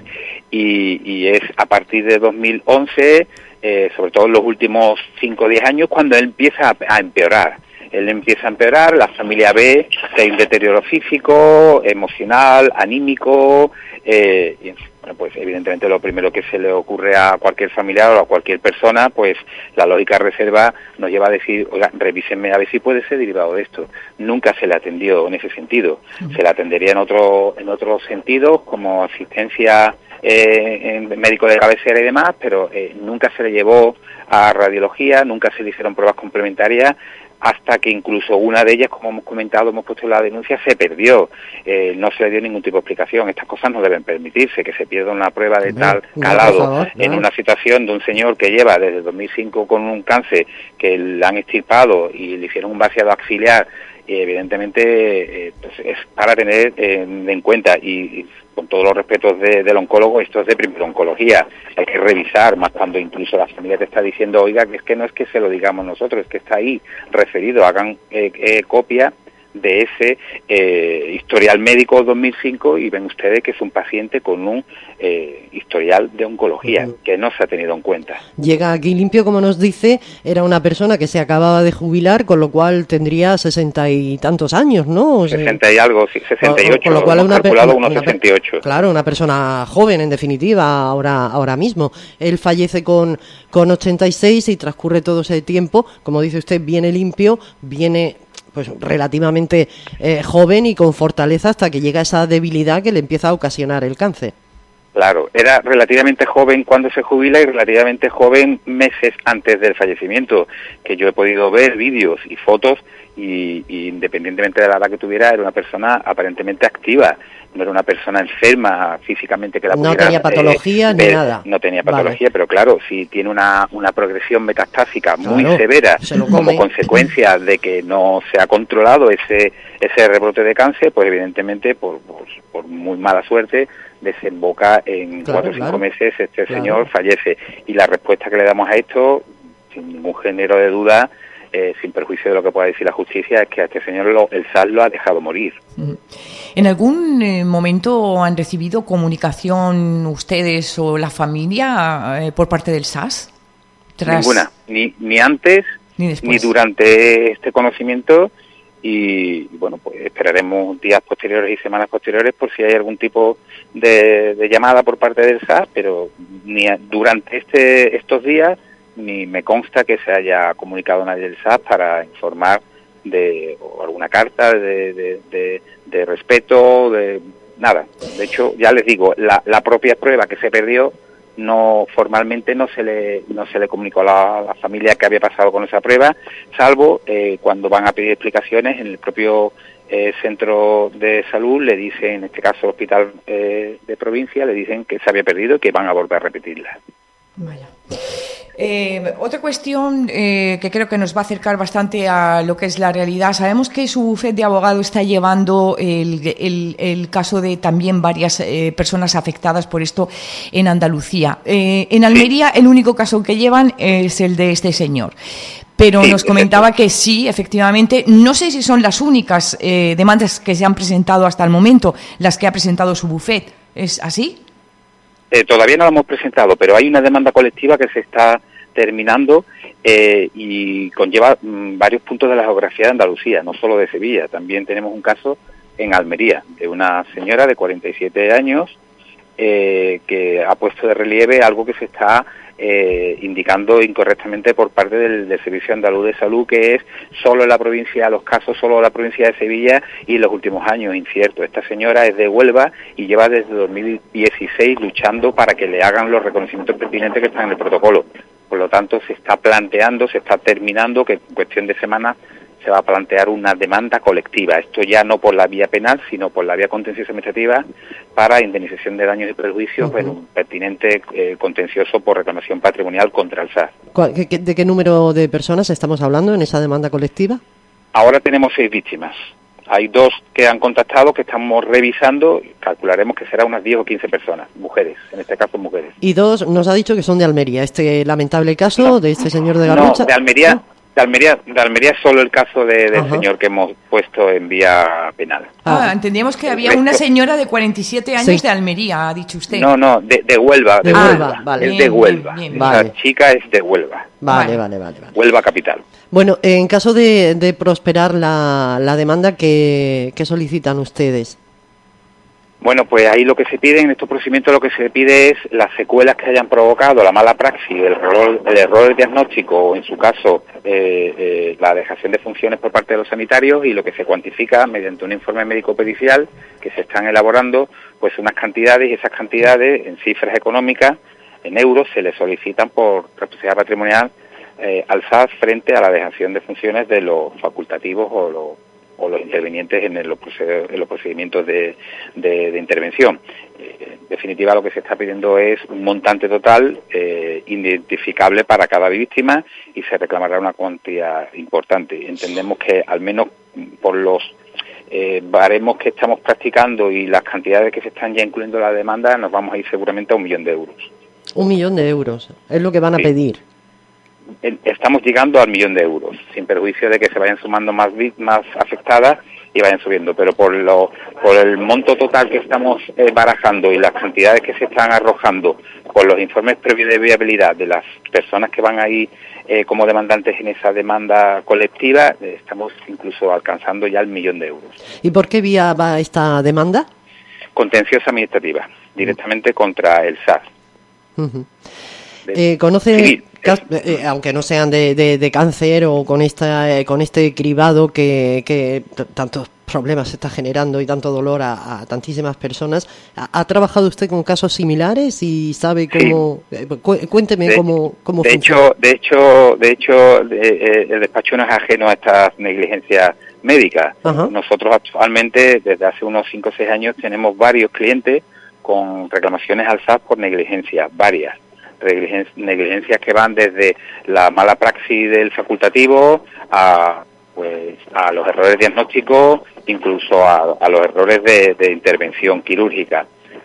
y, y es a partir de dos mil once, eh, sobre todo en los últimos cinco o diez años, cuando él empieza a, a empeorar. Él empieza a empeorar, la familia ve que hay un deterioro físico, emocional, anímico, eh, y, bueno, pues evidentemente lo primero que se le ocurre a cualquier familiar o a cualquier persona, pues la lógica reserva nos lleva a decir, oiga, revísenme a ver si puede ser derivado de esto. Nunca se le atendió en ese sentido. Se le atendería en otro, en otros sentidos, como asistencia eh, en médico de cabecera y demás, pero eh, nunca se le llevó a radiología, nunca se le hicieron pruebas complementarias, hasta que incluso una de ellas, como hemos comentado, hemos puesto en la denuncia, se perdió. Eh, no se le dio ningún tipo de explicación. Estas cosas no deben permitirse, que se pierda una prueba de tal calado, por favor, en una situación de un señor que lleva desde dos mil cinco con un cáncer que le han extirpado y le hicieron un vaciado axilar, y evidentemente eh, pues es para tener eh, en cuenta, y, y con todos los respetos de, del oncólogo, esto es de primera oncología, hay que revisar, más cuando incluso la familia te está diciendo, oiga, que es que no es que se lo digamos nosotros, es que está ahí referido, hagan eh, eh, copia de ese eh, historial médico dos mil cinco y ven ustedes que es un paciente con un eh, historial de oncología, uh-huh. que no se ha tenido en cuenta. Llega aquí limpio, como nos dice, era una persona que se acababa de jubilar, con lo cual tendría sesenta y tantos años, ¿no? O sea, sesenta y algo, sí, sesenta y ocho, con lo cual hemos una, calculado una, unos sesenta y ocho. Claro, una persona joven, en definitiva, ahora, ahora mismo. Él fallece con, con ochenta y seis y transcurre todo ese tiempo, como dice usted, viene limpio, viene... pues relativamente eh, joven y con fortaleza hasta que llega esa debilidad que le empieza a ocasionar el cáncer. Claro, era relativamente joven cuando se jubila y relativamente joven meses antes del fallecimiento, que yo he podido ver vídeos y fotos y, y independientemente de la edad que tuviera, era una persona aparentemente activa, no era una persona enferma físicamente que la pudiera... No tenía patología eh, ni ver, nada. No tenía patología, vale. Pero claro, si tiene una, una progresión metastásica claro, muy severa como consecuencia de que no se ha controlado ese ese rebrote de cáncer, pues evidentemente por, por, por muy mala suerte desemboca en claro, cuatro o cinco claro, meses este claro. señor fallece. Y la respuesta que le damos a esto, sin ningún género de duda, eh, sin perjuicio de lo que pueda decir la justicia, es que a este señor lo, el S A S lo ha dejado morir. ¿En algún eh, momento han recibido comunicación ustedes o la familia eh, por parte del S A S? Tras... Ninguna, ni, ni antes ni, ni durante este conocimiento. Y bueno, pues esperaremos días posteriores y semanas posteriores por si hay algún tipo de, de llamada por parte del S A S, pero ni a, durante este estos días ni me consta que se haya comunicado nadie del S A S para informar de o alguna carta de, de, de, de respeto, de nada. De hecho, ya les digo, la, la propia prueba que se perdió, no formalmente no se le no se le comunicó a la, a la familia que había pasado con esa prueba, salvo eh, cuando van a pedir explicaciones en el propio eh, centro de salud, le dicen, en este caso el hospital eh, de provincia, le dicen que se había perdido y que van a volver a repetirla. Vaya. Eh, otra cuestión eh, que creo que nos va a acercar bastante a lo que es la realidad. Sabemos que su bufete de abogado está llevando el, el, el caso de también varias eh, personas afectadas por esto en Andalucía. Eh, en Almería el único caso que llevan es el de este señor. Pero sí, nos comentaba que sí, efectivamente, no sé si son las únicas eh, demandas que se han presentado hasta el momento, las que ha presentado su bufete. ¿Es así? Eh, todavía no lo hemos presentado, pero hay una demanda colectiva que se está terminando eh, y conlleva mmm, varios puntos de la geografía de Andalucía, no solo de Sevilla. También tenemos un caso en Almería de una señora de cuarenta y siete años eh, que ha puesto de relieve algo que se está eh, indicando incorrectamente por parte del, del Servicio Andaluz de Salud, que es solo en la provincia, los casos solo en la provincia de Sevilla y en los últimos años, incierto. Esta señora es de Huelva y lleva desde dos mil dieciséis luchando para que le hagan los reconocimientos pertinentes que están en el protocolo. Por lo tanto, se está planteando, se está terminando, que en cuestión de semanas se va a plantear una demanda colectiva. Esto ya no por la vía penal, sino por la vía contenciosa administrativa para indemnización de daños y perjuicios, uh-huh. pues un pertinente eh, contencioso por reclamación patrimonial contra el S A S. ¿De qué número de personas estamos hablando en esa demanda colectiva? Ahora tenemos seis víctimas. Hay dos que han contactado, que estamos revisando, calcularemos que será unas diez o quince personas, mujeres, en este caso mujeres. Y dos nos ha dicho que son de Almería, este lamentable caso no, de este señor de Garrucha. No, de Almería... ¿No? De Almería, de Almería es solo el caso de, del Ajá. señor que hemos puesto en vía penal. Ah, entendíamos que había una señora de cuarenta y siete años sí. de Almería, ha dicho usted. No, no, de, de Huelva, de, de ah, Huelva, vale. es bien, de Huelva. Bien, bien, vale. La chica es de Huelva. Vale, vale, vale. vale. Huelva capital. Bueno, en caso de, de prosperar la, la demanda, ¿qué, ¿qué solicitan ustedes? Bueno, pues ahí lo que se pide, en estos procedimientos lo que se pide es las secuelas que hayan provocado la mala praxis, el error, el error diagnóstico o en su caso eh, eh, la dejación de funciones por parte de los sanitarios, y lo que se cuantifica mediante un informe médico pericial que se están elaborando, pues unas cantidades, y esas cantidades en cifras económicas, en euros, se le solicitan por responsabilidad patrimonial eh, al S A S frente a la dejación de funciones de los facultativos o los o los intervinientes en, el, en los procedimientos de, de, de intervención. Eh, en definitiva, lo que se está pidiendo es un montante total eh, identificable para cada víctima, y se reclamará una cuantía importante. Entendemos que al menos por los eh, baremos que estamos practicando y las cantidades que se están ya incluyendo en la demanda, nos vamos a ir seguramente a un millón de euros. Un millón de euros, es lo que van a sí. pedir. Estamos llegando al millón de euros, sin perjuicio de que se vayan sumando más más afectadas y vayan subiendo, pero por lo por el monto total que estamos eh, barajando y las cantidades que se están arrojando por los informes previos de viabilidad de las personas que van ahí eh, como demandantes en esa demanda colectiva, eh, estamos incluso alcanzando ya el millón de euros. ¿Y por qué vía va esta demanda? Contenciosa administrativa, directamente contra el S A S. Uh-huh. Eh, ¿Conoce, sí, cas- eh, aunque no sean de, de, de cáncer o con esta eh, con este cribado que, que t- tantos problemas se está generando y tanto dolor a, a tantísimas personas, ¿ha, ha trabajado usted con casos similares y sabe cómo? Sí. Eh, cu- cuénteme de, cómo, cómo de funciona. Hecho, de hecho, de hecho, eh, el despacho no es ajeno a estas negligencias médicas. Ajá. Nosotros actualmente, desde hace unos cinco o seis años, tenemos varios clientes con reclamaciones al S A S por negligencia, varias. Negligencias que van desde la mala praxis del facultativo a pues a los errores diagnósticos, incluso a, a los errores de, de intervención quirúrgica.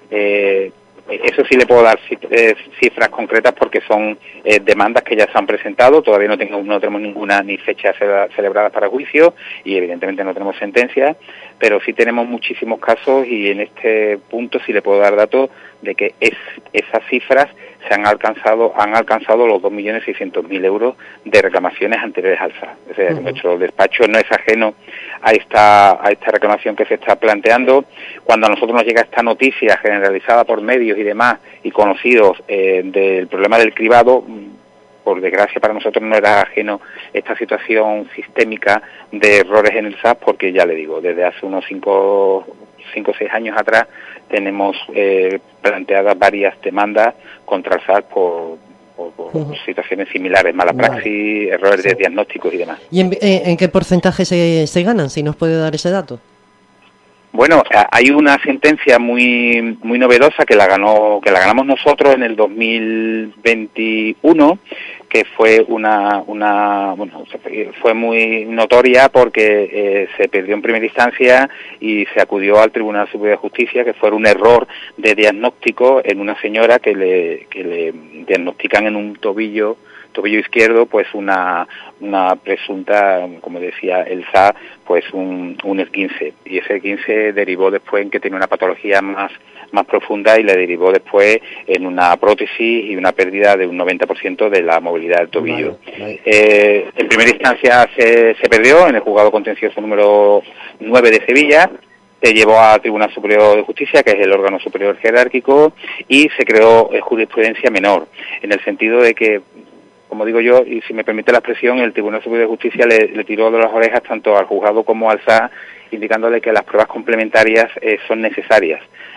Eh, eso sí le puedo dar cifras concretas porque son eh, demandas que ya se han presentado. Todavía no, tengo, no tenemos ninguna ni fecha celebrada para juicio y evidentemente no tenemos sentencia, pero sí tenemos muchísimos casos, y en este punto sí le puedo dar datos de que es, esas cifras se han alcanzado han alcanzado los dos millones seiscientos mil euros de reclamaciones anteriores al S A S. O sea, uh-huh. Nuestro despacho no es ajeno a esta a esta reclamación que se está planteando. Cuando a nosotros nos llega esta noticia generalizada por medios y demás y conocidos eh, del problema del cribado, por desgracia para nosotros no era ajeno esta situación sistémica de errores en el S A S, porque ya le digo, desde hace unos cinco cinco o seis años atrás tenemos eh, planteadas varias demandas contra el S A S por, por, por uh-huh. situaciones similares, mala praxis, vale. errores sí. de diagnósticos y demás. ¿Y en, en qué porcentaje se, se ganan, si nos puede dar ese dato? Bueno, hay una sentencia muy muy novedosa que la ganó que la ganamos nosotros en el dos mil veintiuno, que fue una una bueno fue muy notoria porque eh, se perdió en primera instancia y se acudió al Tribunal Superior de Justicia, que fue un error de diagnóstico en una señora que le que le diagnostican en un tobillo tobillo izquierdo, pues una una presunta, como decía el S A, pues un, un esguince, y ese esguince derivó después en que tenía una patología más más profunda y le derivó después en una prótesis y una pérdida de un noventa por ciento de la movilidad del tobillo. Vale, vale. Eh, en primera instancia se, se perdió en el juzgado contencioso número nueve de Sevilla, se llevó al Tribunal Superior de Justicia, que es el órgano superior jerárquico, y se creó jurisprudencia menor, en el sentido de que, como digo yo, y si me permite la expresión, el Tribunal Superior de Justicia le, le tiró de las orejas tanto al juzgado como al S A, indicándole que las pruebas complementarias eh, son necesarias.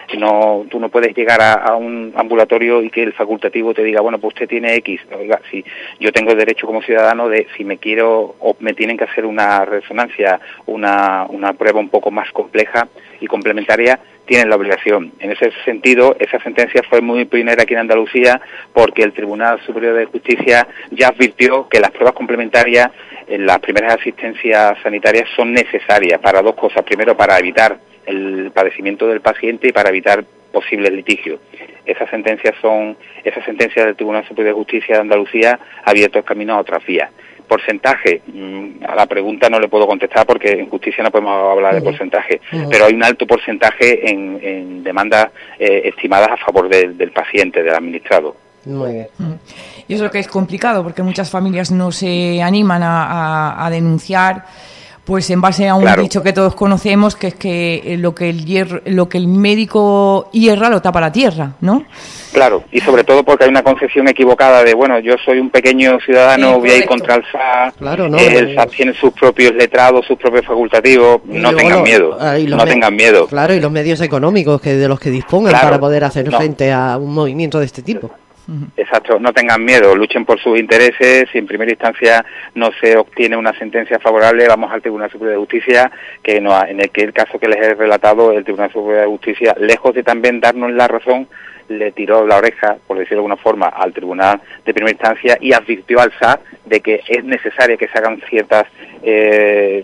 No, tú no puedes llegar a, a un ambulatorio y que el facultativo te diga, bueno, pues usted tiene X. Oiga, si yo tengo el derecho como ciudadano de, si me quiero, o me tienen que hacer una resonancia, una, una prueba un poco más compleja y complementaria, tienen la obligación. En ese sentido, esa sentencia fue muy pionera aquí en Andalucía, porque el Tribunal Superior de Justicia ya advirtió que las pruebas complementarias en las primeras asistencias sanitarias son necesarias para dos cosas. Primero, para evitar el padecimiento del paciente y para evitar posibles litigios. Esas sentencias son, esas sentencias del Tribunal Superior de Justicia de Andalucía ha abierto el camino a otras vías. Porcentaje, a la pregunta no le puedo contestar porque en justicia no podemos hablar de porcentaje, pero hay un alto porcentaje en, en demandas eh, estimadas a favor de, del paciente, del administrado. Muy bien. Y eso que es complicado porque muchas familias no se animan a, a, a denunciar, pues en base a un claro. dicho que todos conocemos, que es que lo que el hierro, lo que el médico hierra lo tapa la tierra, ¿no? Claro, y sobre todo porque hay una concepción equivocada de, bueno, yo soy un pequeño ciudadano, sí, voy a ir contra el S A, claro, no, el S A tiene sus propios letrados, sus propios facultativos, no tengan lo, miedo, no tengan miedo. Claro, y los medios económicos que de los que dispongan claro, para poder hacer no. frente a un movimiento de este tipo. Exacto, no tengan miedo, luchen por sus intereses. Si en primera instancia no se obtiene una sentencia favorable, vamos al Tribunal Superior de Justicia, que no, en el, que el caso que les he relatado, el Tribunal Superior de Justicia, lejos de también darnos la razón, le tiró la oreja, por decirlo de alguna forma, al Tribunal de Primera Instancia y advirtió al S A de que es necesario que se hagan ciertas, eh,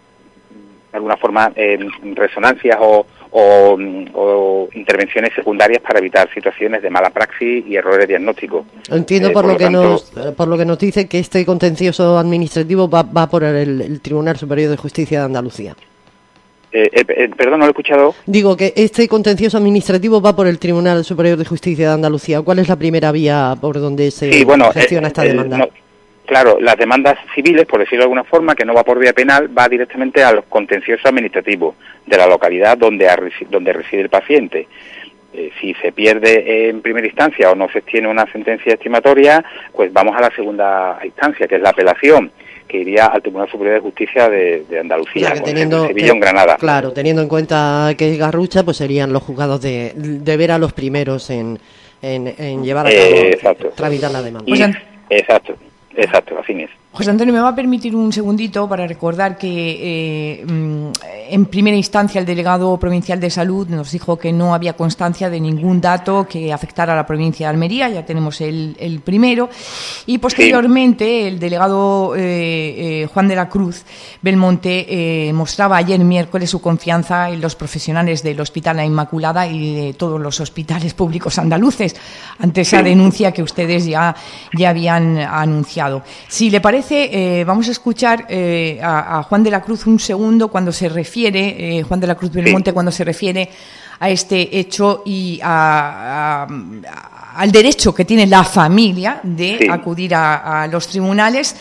de alguna forma, eh, resonancias o O, o intervenciones secundarias para evitar situaciones de mala praxis y errores diagnósticos. Entiendo eh, por, por, lo que tanto, nos, por lo que nos dice que este contencioso administrativo va, va por el, el Tribunal Superior de Justicia de Andalucía. Eh, eh, eh, perdón, no lo he escuchado. Digo que este contencioso administrativo va por el Tribunal Superior de Justicia de Andalucía. ¿Cuál es la primera vía por donde se sí, bueno, gestiona eh, esta demanda? No, claro, las demandas civiles, por decirlo de alguna forma, que no va por vía penal, va directamente a los contenciosos administrativos de la localidad donde, a, donde reside el paciente. Eh, si se pierde en primera instancia o no se obtiene una sentencia estimatoria, pues vamos a la segunda instancia, que es la apelación, que iría al Tribunal Superior de Justicia de, de Andalucía, que teniendo, en Sevilla o en Granada. Claro, teniendo en cuenta que es Garrucha, pues serían los juzgados de, de ver a los primeros en, en, en llevar a cabo, eh, exacto. tramitar la demanda. Y, exacto. Exacto, así es. José Antonio, me va a permitir un segundito para recordar que eh, en primera instancia el delegado provincial de salud nos dijo que no había constancia de ningún dato que afectara a la provincia de Almería, ya tenemos el, el primero, y posteriormente sí. el delegado eh, eh, Juan de la Cruz Belmonte eh, mostraba ayer miércoles su confianza en los profesionales del Hospital La Inmaculada y de todos los hospitales públicos andaluces ante esa sí. denuncia que ustedes ya, ya habían anunciado. Si le parece, Eh, vamos a escuchar eh, a, a Juan de la Cruz un segundo cuando se refiere, eh, Juan de la Cruz Belmonte, sí. cuando se refiere a este hecho y a, a, a, al derecho que tiene la familia de sí. acudir a, a los tribunales.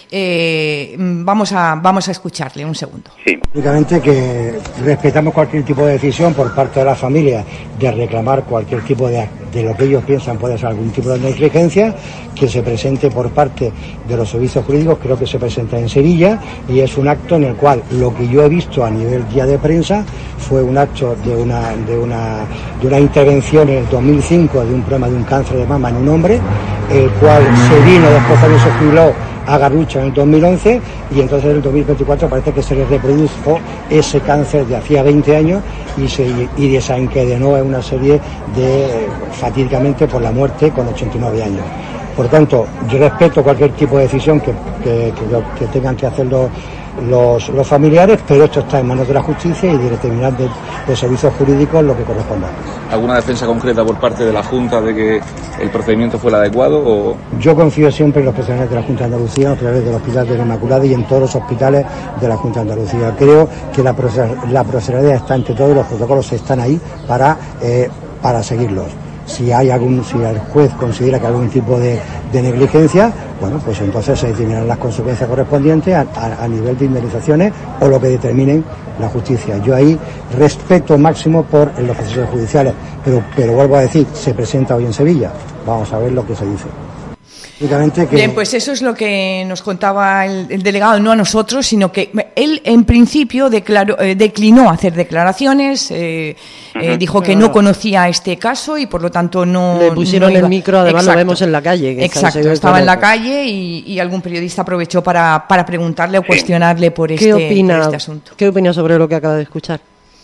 Eh, vamos a vamos a escucharle un segundo. Sí. Únicamente que respetamos cualquier tipo de decisión por parte de la familia de reclamar cualquier tipo de, de lo que ellos piensan puede ser algún tipo de negligencia, que se presente por parte de los servicios jurídicos. Creo que se presenta en Sevilla y es un acto en el cual lo que yo he visto a nivel guía de prensa fue un acto de una de una de una intervención en el dos mil cinco de un problema de un cáncer de mama en un hombre, el cual se vino después de se jubiló a Garrucha en el dos mil once y entonces en el dos mil veinticuatro parece que se le reprodujo ese cáncer de hacía veinte años y se y desencadenó en una serie de fatídicamente por la muerte con ochenta y nueve años. Por tanto, yo respeto cualquier tipo de decisión que, que, que, que tengan que hacerlo los, los familiares, pero esto está en manos de la justicia y de determinar de, de servicios jurídicos lo que corresponda. ¿Alguna defensa concreta por parte de la Junta de que el procedimiento fuera adecuado? O... Yo confío siempre en los profesionales de la Junta de Andalucía, a través del Hospital de la Inmaculada y en todos los hospitales de la Junta de Andalucía. Creo que la, la profesionalidad está entre todos, los protocolos están ahí para, eh, para seguirlos. Si hay algún, si el juez considera que hay algún tipo de, de negligencia, bueno, pues entonces se determinarán las consecuencias correspondientes a, a, a nivel de indemnizaciones o lo que determinen la justicia. Yo ahí respeto máximo por los procesos judiciales, pero, pero vuelvo a decir, se presenta hoy en Sevilla. Vamos a ver lo que se dice. Que... Bien, pues eso es lo que nos contaba el, el delegado, no a nosotros, sino que él en principio declaró, eh, declinó hacer declaraciones, eh, eh, dijo que no conocía este caso y por lo tanto no... Le pusieron no iba. el micro, además Exacto. Lo vemos en la calle. Que Exacto, está estaba en la calle y, y algún periodista aprovechó para, para preguntarle o cuestionarle por este, ¿Qué opina, por este asunto. ¿Qué opina sobre lo que acaba de escuchar?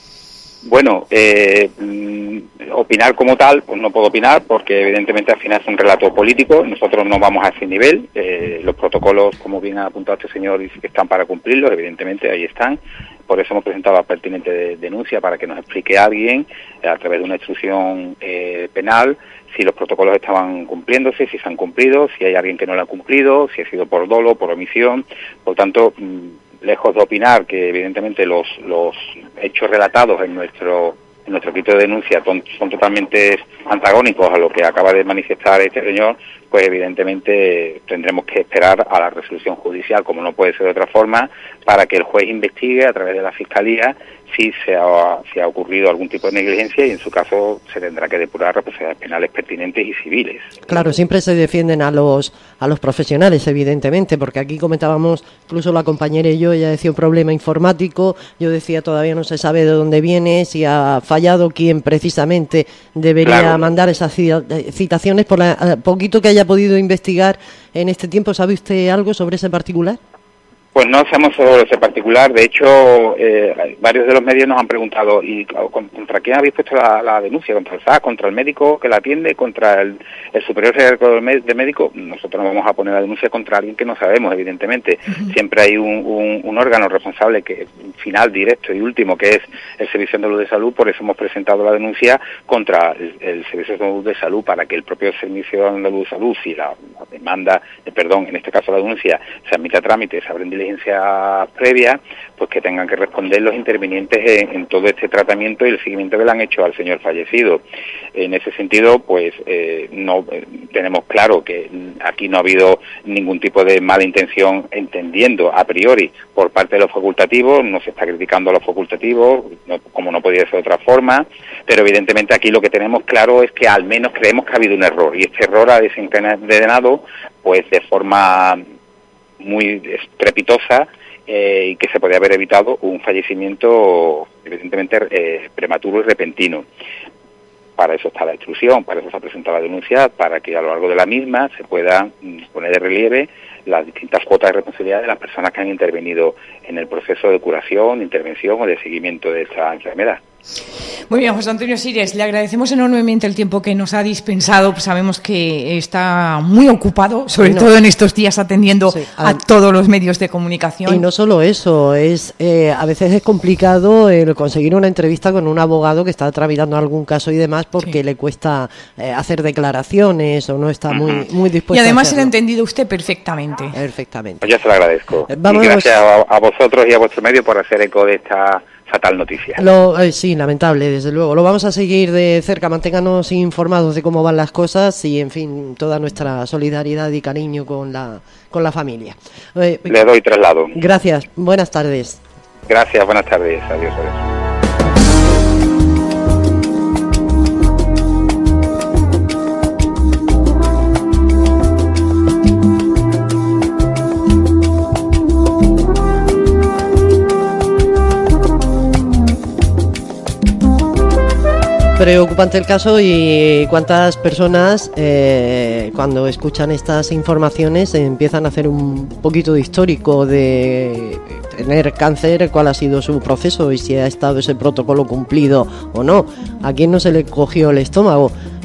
Bueno, eh, opinar como tal, pues no puedo opinar porque evidentemente al final es un relato político, nosotros no vamos a ese nivel, eh, los protocolos, como bien ha apuntado este señor, están para cumplirlos, evidentemente ahí están, por eso hemos presentado la pertinente de, denuncia para que nos explique alguien, eh, a través de una instrucción eh, penal, si los protocolos estaban cumpliéndose, si se han cumplido, si hay alguien que no lo ha cumplido, si ha sido por dolo, por omisión, por tanto... Mmm, lejos de opinar que evidentemente los, los hechos relatados en nuestro en nuestro escrito de denuncia son, son totalmente antagónicos a lo que acaba de manifestar este señor, pues evidentemente tendremos que esperar a la resolución judicial, como no puede ser de otra forma, para que el juez investigue a través de la Fiscalía si se ha, si ha ocurrido algún tipo de negligencia y en su caso se tendrá que depurar responsabilidades penales pertinentes y civiles. Claro, siempre se defienden a los a los profesionales, evidentemente, porque aquí comentábamos, incluso la compañera y yo, ella decía un problema informático, yo decía todavía no se sabe de dónde viene, si ha fallado quién precisamente debería claro. mandar esas citaciones, por la poquito que haya podido investigar en este tiempo. ¿Sabe usted algo sobre ese particular? Pues no sabemos sobre ese particular. De hecho, eh, varios de los medios nos han preguntado, ¿y contra quién habéis puesto la, la denuncia? ¿Contra el S A C? ¿Contra el médico que la atiende? ¿Contra el, el superior de médico? Nosotros no vamos a poner la denuncia contra alguien que no sabemos, evidentemente. Uh-huh. Siempre hay un, un, un órgano responsable, que final, directo y último, que es el Servicio Andaluz de Salud. Por eso hemos presentado la denuncia contra el, el Servicio Andaluz de Salud, para que el propio Servicio Andaluz de Salud, si la, la demanda, eh, perdón, en este caso la denuncia, se admite a trámite, se abren diligencias previa, pues que tengan que responder los intervinientes en, en todo este tratamiento y el seguimiento que le han hecho al señor fallecido. En ese sentido, pues eh, no eh, tenemos claro que aquí no ha habido ningún tipo de mala intención, entendiendo a priori por parte de los facultativos, no se está criticando a los facultativos, no, como no podía ser de otra forma, pero evidentemente aquí lo que tenemos claro es que al menos creemos que ha habido un error, y este error ha desencadenado pues de forma muy estrepitosa eh, y que se podía haber evitado un fallecimiento evidentemente eh, prematuro y repentino. Para eso está la instrucción, para eso se ha presentado la denuncia, para que a lo largo de la misma se pueda poner de relieve las distintas cuotas de responsabilidad de las personas que han intervenido en el proceso de curación, intervención o de seguimiento de esta enfermedad. Muy bien, José Antonio Sires, le agradecemos enormemente el tiempo que nos ha dispensado. Pues sabemos que está muy ocupado, sobre sí, no. todo en estos días, atendiendo sí, a, a todos los medios de comunicación. Y no solo eso, es eh, a veces es complicado el conseguir una entrevista con un abogado que está tramitando algún caso y demás, porque sí. le cuesta eh, hacer declaraciones o no está uh-huh. muy, muy dispuesto. Y además a se le ha entendido usted perfectamente. Perfectamente. Pues yo se lo agradezco. Vamos, y gracias a, a vosotros y a vuestro medio por hacer eco de esta fatal noticia. Lo, eh, sí, lamentable, desde luego. Lo vamos a seguir de cerca. Manténganos informados de cómo van las cosas y, en fin, toda nuestra solidaridad y cariño con la con la familia. Eh, Le doy traslado. Gracias. Buenas tardes. Gracias. Buenas tardes. Adiós. Adiós. Preocupante el caso, y cuántas personas eh, cuando escuchan estas informaciones empiezan a hacer un poquito de histórico de tener cáncer, cuál ha sido su proceso y si ha estado ese protocolo cumplido o no. ¿A quién no se le cogió el estómago?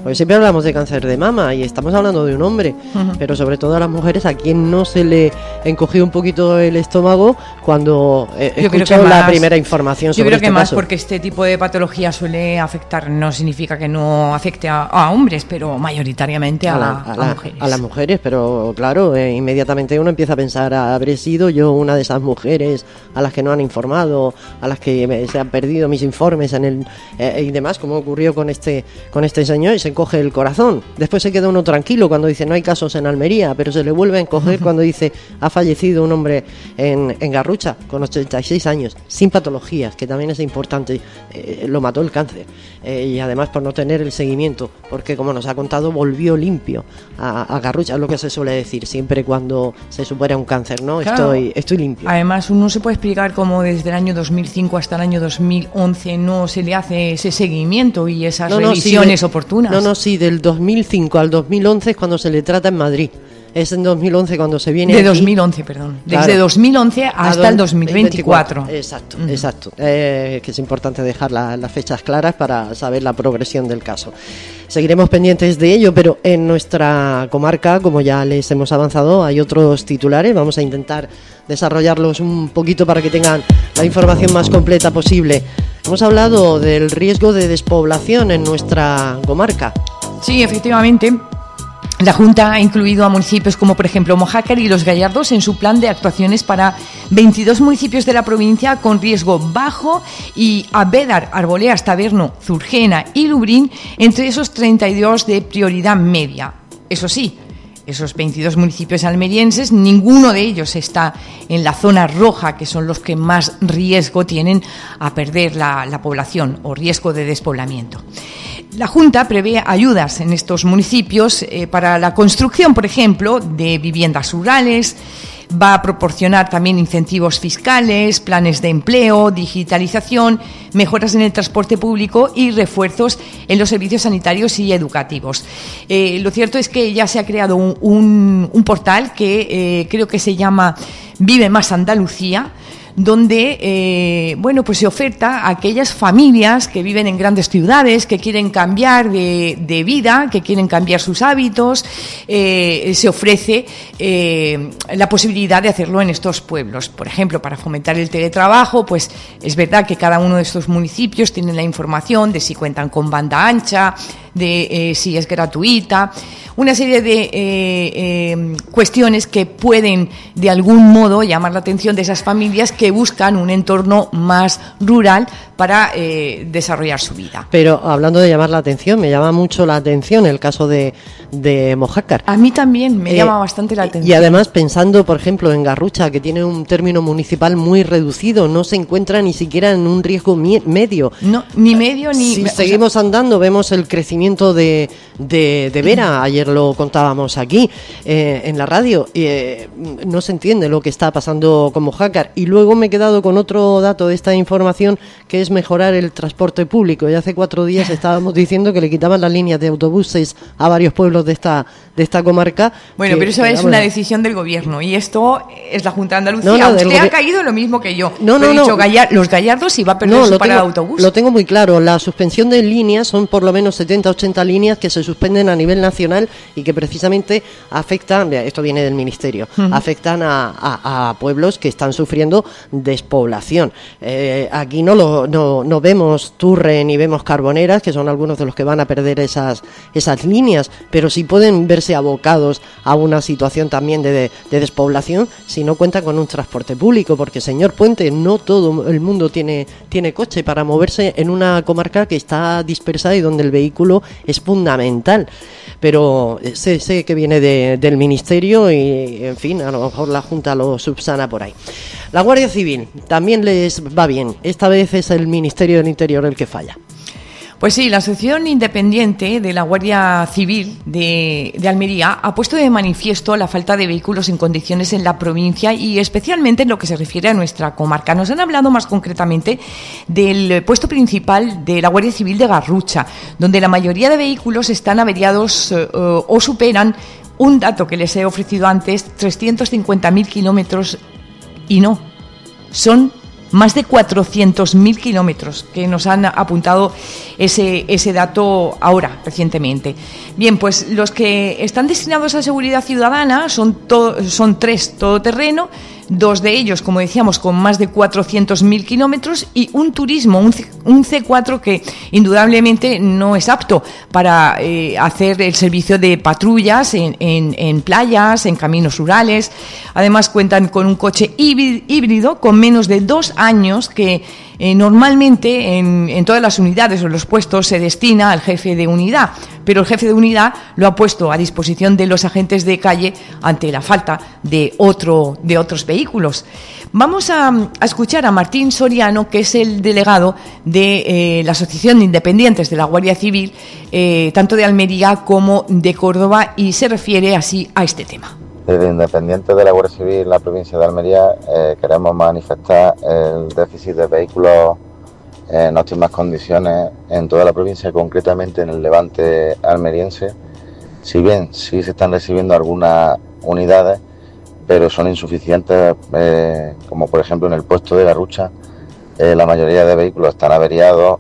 Porque siempre hablamos de cáncer de mama y estamos hablando de un hombre, uh-huh. pero sobre todo a las mujeres, a quien no se le encogió un poquito el estómago cuando eh, escuchó la más, primera información sobre yo creo este que más caso. Porque este tipo de patología suele afectar, no significa que no afecte a, a hombres, pero mayoritariamente a, a, la, a, la, a mujeres. A las mujeres, pero claro, eh, inmediatamente uno empieza a pensar, ¿habré sido yo una de esas mujeres a las que no han informado, a las que me, se han perdido mis informes en el eh, y demás, como ocurrió con este con este señor, y se encoge el corazón? Después se queda uno tranquilo cuando dice no hay casos en Almería, pero se le vuelve a encoger cuando dice ha fallecido un hombre en, en Garrucha con ochenta y seis años, sin patologías, que también es importante, eh, lo mató el cáncer, eh, y además por no tener el seguimiento, porque como nos ha contado volvió limpio a, a Garrucha, es lo que se suele decir siempre cuando se supera un cáncer, ¿no? Claro. Estoy, estoy limpio. Además uno se puede explicar cómo desde el año dos mil cinco hasta el año dos mil once no se le hace ese seguimiento y esas no, no, revisiones sí, de, oportunas. No, no, sí, del dos mil cinco al dos mil once es cuando se le trata en Madrid. Es en dos mil once cuando se viene de aquí. dos mil once, perdón. Desde claro. dos mil once hasta do- el dos mil veinticuatro. Exacto, uh-huh. exacto. Eh, que es importante dejar la, las fechas claras para saber la progresión del caso. Seguiremos pendientes de ello, pero en nuestra comarca, como ya les hemos avanzado, hay otros titulares. Vamos a intentar desarrollarlos un poquito para que tengan la información más completa posible. Hemos hablado del riesgo de despoblación en nuestra comarca. Sí, efectivamente. La Junta ha incluido a municipios como, por ejemplo, Mojácar y Los Gallardos en su plan de actuaciones para veintidós municipios de la provincia con riesgo bajo y a Bédar, Arboleas, Taberno, Zurgena y Lubrín entre esos treinta y dos de prioridad media. Eso sí, esos veintidós municipios almerienses, ninguno de ellos está en la zona roja, que son los que más riesgo tienen a perder la, la población o riesgo de despoblamiento. La Junta prevé ayudas en estos municipios eh, para la construcción, por ejemplo, de viviendas rurales. Va a proporcionar también incentivos fiscales, planes de empleo, digitalización, mejoras en el transporte público y refuerzos en los servicios sanitarios y educativos. Eh, lo cierto es que ya se ha creado un, un, un portal que eh, creo que se llama Vive Más Andalucía, donde eh, bueno, pues se oferta a aquellas familias que viven en grandes ciudades, que quieren cambiar de, de vida, que quieren cambiar sus hábitos, eh, se ofrece eh, la posibilidad de hacerlo en estos pueblos. Por ejemplo, para fomentar el teletrabajo, pues es verdad que cada uno de estos municipios tiene la información de si cuentan con banda ancha, de eh, si es gratuita, una serie de eh, eh, cuestiones que pueden de algún modo llamar la atención de esas familias que buscan un entorno más rural para eh, desarrollar su vida. Pero hablando de llamar la atención, me llama mucho la atención el caso de, de Mojácar. A mí también me eh, llama bastante la atención. Y además pensando, por ejemplo, en Garrucha, que tiene un término municipal muy reducido, no se encuentra ni siquiera en un riesgo mi- medio. No, ni medio ni... Si seguimos sea... andando, vemos el crecimiento de, de, de Vera, ayer lo contábamos aquí eh, en la radio, eh, no se entiende lo que está pasando con Mojácar. Y luego me he quedado con otro dato de esta información, que es mejorar el transporte público. Ya hace cuatro días estábamos diciendo que le quitaban las líneas de autobuses a varios pueblos de esta de esta comarca. Bueno, que, pero eso que, es bueno, una decisión del gobierno y esto es la Junta de Andalucía. No, no, Usted gobi- ha caído lo mismo que yo. No, no, he dicho no. Gallar- los Gallardos iba a perder No, su lo parada tengo, de autobús. lo tengo muy claro. La suspensión de líneas son por lo menos setenta, ochenta líneas que se suspenden a nivel nacional y que precisamente afectan, esto viene del Ministerio, uh-huh. afectan a, a, a pueblos que están sufriendo despoblación. Eh, aquí no, lo, no, no vemos Turre ni vemos Carboneras, que son algunos de los que van a perder esas, esas líneas, pero sí pueden verse abocados a una situación también de, de, de despoblación si no cuentan con un transporte público, porque señor Puente, no todo el mundo tiene, tiene coche para moverse en una comarca que está dispersada y donde el vehículo es fundamental. Pero sé, sé que viene de, del Ministerio y, en fin, a lo mejor la Junta lo subsana por ahí. La Guardia Civil también les va bien. Esta vez es el Ministerio del Interior el que falla. Pues sí, la Asociación Independiente de la Guardia Civil de, de Almería ha puesto de manifiesto la falta de vehículos en condiciones en la provincia y especialmente en lo que se refiere a nuestra comarca. Nos han hablado más concretamente del puesto principal de la Guardia Civil de Garrucha, donde la mayoría de vehículos están averiados eh, o superan un dato que les he ofrecido antes, trescientos cincuenta mil kilómetros, y no, son más de cuatrocientos mil kilómetros, que nos han apuntado ese, ese dato ahora, recientemente. Bien, pues los que están destinados a seguridad ciudadana son, to- son tres todoterreno, dos de ellos, como decíamos, con más de cuatrocientos mil kilómetros, y un turismo, un, C- un C cuatro que indudablemente no es apto para eh, hacer el servicio de patrullas en, en, en playas, en caminos rurales. Además cuentan con un coche híbri- híbrido con menos de dos años que eh, normalmente en, en todas las unidades o en los puestos se destina al jefe de unidad, pero el jefe de unidad lo ha puesto a disposición de los agentes de calle ante la falta de, otro, de otros vehículos. Vamos a, a escuchar a Martín Soriano, que es el delegado de eh, la Asociación de Independientes de la Guardia Civil, eh, tanto de Almería como de Córdoba, y se refiere así a este tema. Desde Independientes de la Guardia Civil en la provincia de Almería eh, queremos manifestar el déficit de vehículos en óptimas condiciones en toda la provincia, concretamente en el Levante almeriense. Si bien sí se están recibiendo algunas unidades, pero son insuficientes, eh, como por ejemplo en el puesto de Garrucha, eh, la mayoría de vehículos están averiados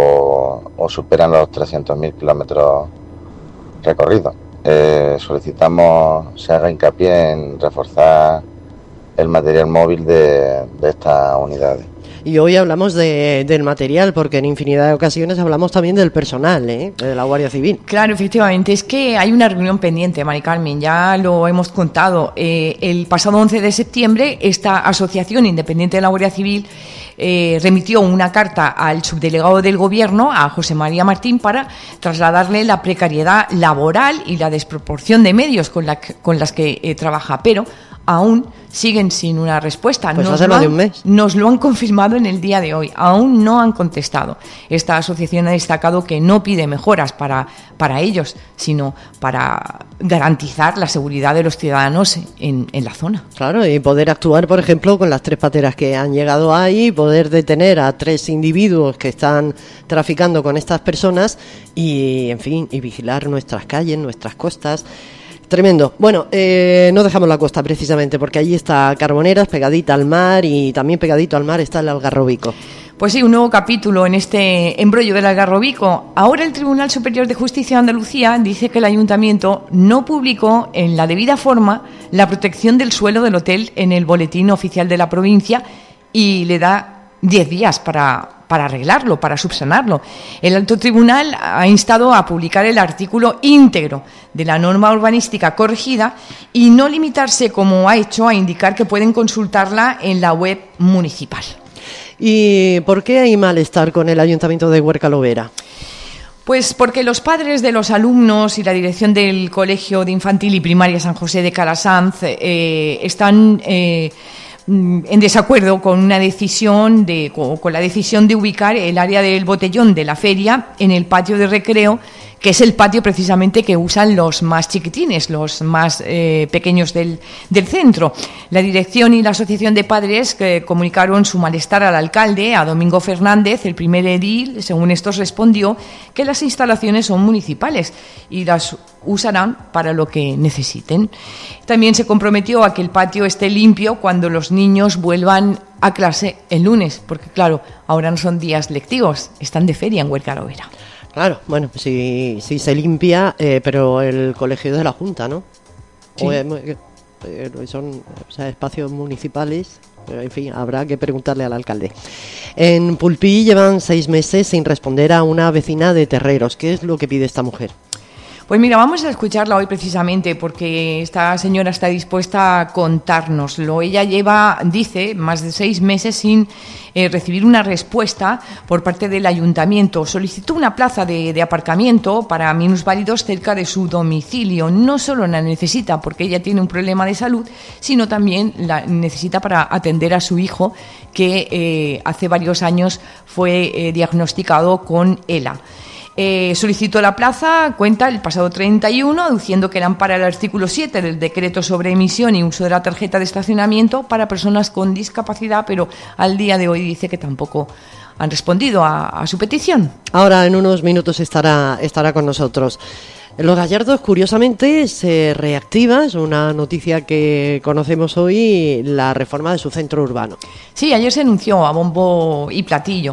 o, o superan los trescientos mil kilómetros recorridos. Eh, solicitamos se haga hincapié en reforzar el material móvil de, de estas unidades. Y hoy hablamos de, del material, porque en infinidad de ocasiones hablamos también del personal, ¿eh? De la Guardia Civil. Claro, efectivamente, es que hay una reunión pendiente, Mari Carmen, ya lo hemos contado. Eh, el pasado once de septiembre, esta Asociación Independiente de la Guardia Civil eh, remitió una carta al subdelegado del Gobierno, a José María Martín, para trasladarle la precariedad laboral y la desproporción de medios con, la, con las que eh, trabaja, pero aún siguen sin una respuesta. Pues nos, hace lo más de han, un mes. nos lo han confirmado en el día de hoy. Aún no han contestado. Esta asociación ha destacado que no pide mejoras para, para ellos, sino para garantizar la seguridad de los ciudadanos en, en la zona. Claro, y poder actuar, por ejemplo, con las tres pateras que han llegado ahí, poder detener a tres individuos que están traficando con estas personas y, en fin, y vigilar nuestras calles, nuestras costas. Tremendo. Bueno, eh, no dejamos la costa precisamente, porque allí está Carboneras, pegadita al mar, y también pegadito al mar está el Algarrobico. Pues sí, un nuevo capítulo en este embrollo del Algarrobico. Ahora el Tribunal Superior de Justicia de Andalucía dice que el Ayuntamiento no publicó en la debida forma la protección del suelo del hotel en el boletín oficial de la provincia y le da diez días para... para arreglarlo, para subsanarlo. El alto tribunal ha instado a publicar el artículo íntegro de la norma urbanística corregida y no limitarse, como ha hecho, a indicar que pueden consultarla en la web municipal. ¿Y por qué hay malestar con el Ayuntamiento de Huerca-Lovera? Pues porque los padres de los alumnos y la dirección del Colegio de Infantil y Primaria San José de Calasanz eh, están... Eh, en desacuerdo con una decisión de con la decisión de ubicar el área del botellón de la feria en el patio de recreo, que es el patio precisamente que usan los más chiquitines, los más eh, pequeños del, del centro. La dirección y la asociación de padres que comunicaron su malestar al alcalde, a Domingo Fernández, el primer edil. Según estos, respondió que las instalaciones son municipales y las usarán para lo que necesiten. También se comprometió a que el patio esté limpio cuando los niños vuelvan a clase el lunes, porque claro, ahora no son días lectivos, están de feria en Huerca-Lovera. Claro, bueno, pues si, si se limpia, eh, pero el colegio es de la Junta, ¿no? Sí. O, eh, eh, son o sea, espacios municipales, pero en fin, habrá que preguntarle al alcalde. En Pulpí llevan seis meses sin responder a una vecina de Terreros. ¿Qué es lo que pide esta mujer? Pues mira, vamos a escucharla hoy precisamente porque esta señora está dispuesta a contárnoslo. Ella lleva, dice, más de seis meses sin eh, recibir una respuesta por parte del ayuntamiento. Solicitó una plaza de, de aparcamiento para minusválidos cerca de su domicilio. No solo la necesita porque ella tiene un problema de salud, sino también la necesita para atender a su hijo que eh, hace varios años fue eh, diagnosticado con ELA. Eh, solicitó la plaza, cuenta, el pasado treinta y uno, aduciendo que eran para el artículo siete del decreto sobre emisión y uso de la tarjeta de estacionamiento para personas con discapacidad, pero al día de hoy dice que tampoco han respondido a, a su petición. Ahora en unos minutos estará, estará con nosotros. En Los Gallardos, curiosamente, se reactiva, es una noticia que conocemos hoy, la reforma de su centro urbano. Sí, ayer se anunció a bombo y platillo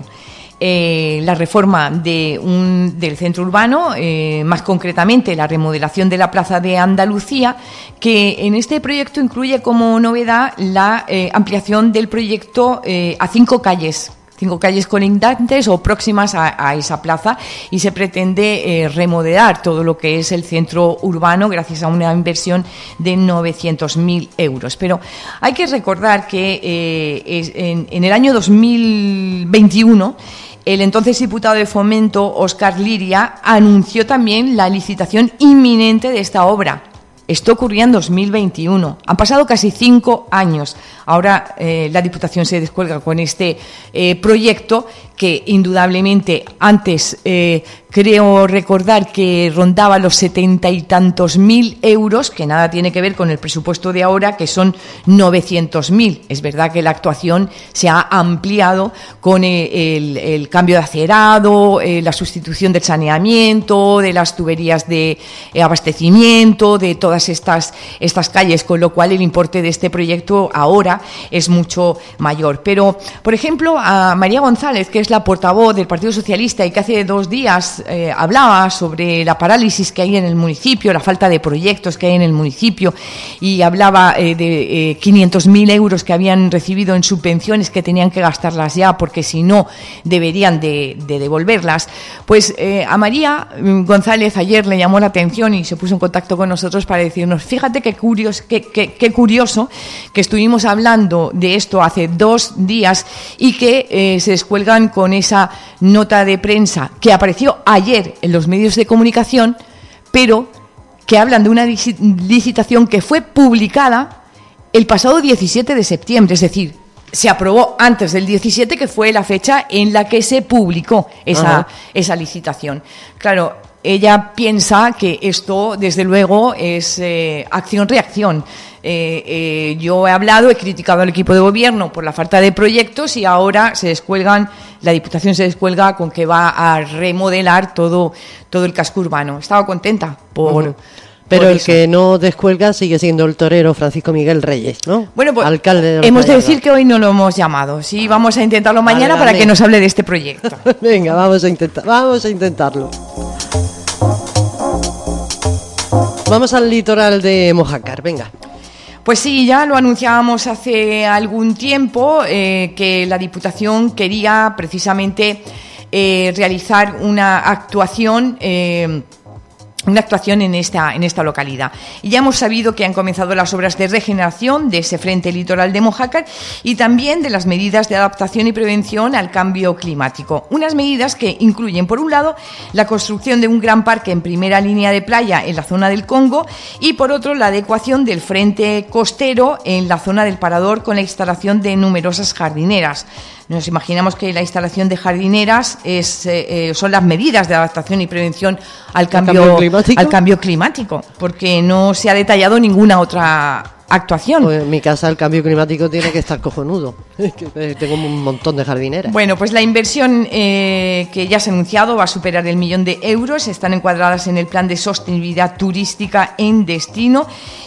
eh, la reforma de un, del centro urbano, eh, más concretamente la remodelación de la Plaza de Andalucía, que en este proyecto incluye como novedad la eh, ampliación del proyecto eh, a cinco calles. cinco calles colindantes o próximas a, a esa plaza, y se pretende eh, remodelar todo lo que es el centro urbano gracias a una inversión de novecientos mil euros. Pero hay que recordar que eh, es, en, en el año dos mil veintiuno el entonces diputado de Fomento, Óscar Liria, anunció también la licitación inminente de esta obra. Esto ocurría en dos mil veintiuno. Han pasado casi cinco años. Ahora eh, la Diputación se descuelga con este eh, proyecto que indudablemente antes eh, creo recordar que rondaba los setenta y tantos mil euros, que nada tiene que ver con el presupuesto de ahora, que son novecientos mil. Es verdad que la actuación se ha ampliado con eh, el, el cambio de acerado, eh, la sustitución del saneamiento, de las tuberías de eh, abastecimiento, de todas estas, estas calles, con lo cual el importe de este proyecto ahora es mucho mayor. Pero, por ejemplo, a María González, que es la portavoz del Partido Socialista y que hace dos días eh, hablaba sobre la parálisis que hay en el municipio, la falta de proyectos que hay en el municipio, y hablaba eh, de eh, quinientos mil euros que habían recibido en subvenciones que tenían que gastarlas ya porque si no deberían de, de devolverlas, pues eh, a María González ayer le llamó la atención y se puso en contacto con nosotros para decirnos, fíjate qué curioso, qué, qué, qué curioso que estuvimos hablando de esto hace dos días y que eh, se descuelgan con esa nota de prensa que apareció ayer en los medios de comunicación, pero que hablan de una licitación que fue publicada el pasado diecisiete de septiembre, es decir, se aprobó antes del diecisiete, que fue la fecha en la que se publicó esa, esa licitación. Claro, ella piensa que esto, desde luego, es eh, acción-reacción. Eh, eh, yo he hablado, he criticado al equipo de gobierno por la falta de proyectos y ahora se descuelgan, la Diputación se descuelga con que va a remodelar todo, todo el casco urbano. Estaba contenta por... Uh-huh. Pero por el eso. que no descuelga sigue siendo el torero Francisco Miguel Reyes, ¿no? Bueno, pues alcalde de Los hemos de Gallardos. decir que hoy no lo hemos llamado. Sí, vamos a intentarlo mañana Vale, para vale. que nos hable de este proyecto. Venga, vamos a intentar, vamos a intentarlo. Vamos al litoral de Mojácar, venga. Pues sí, ya lo anunciábamos hace algún tiempo, eh, que la Diputación quería precisamente eh, realizar una actuación eh, una actuación en esta, en esta localidad. Y ya hemos sabido que han comenzado las obras de regeneración de ese frente litoral de Mojácar y también de las medidas de adaptación y prevención al cambio climático. Unas medidas que incluyen, por un lado, la construcción de un gran parque en primera línea de playa en la zona del Congo y, por otro, la adecuación del frente costero en la zona del Parador con la instalación de numerosas jardineras. Nos imaginamos que la instalación de jardineras es, eh, son las medidas de adaptación y prevención al cambio, cambio climático? al cambio climático, porque no se ha detallado ninguna otra actuación. Pues en mi casa el cambio climático tiene que estar cojonudo. Que tengo un montón de jardineras. Bueno, pues la inversión eh, que ya se ha anunciado va a superar el millón de euros. Están encuadradas en el plan de sostenibilidad turística en destino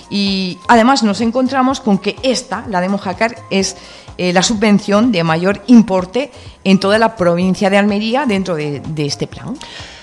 y además nos encontramos con que esta, la de Mojácar, es eh, la subvención de mayor importe en toda la provincia de Almería dentro de, de este plan.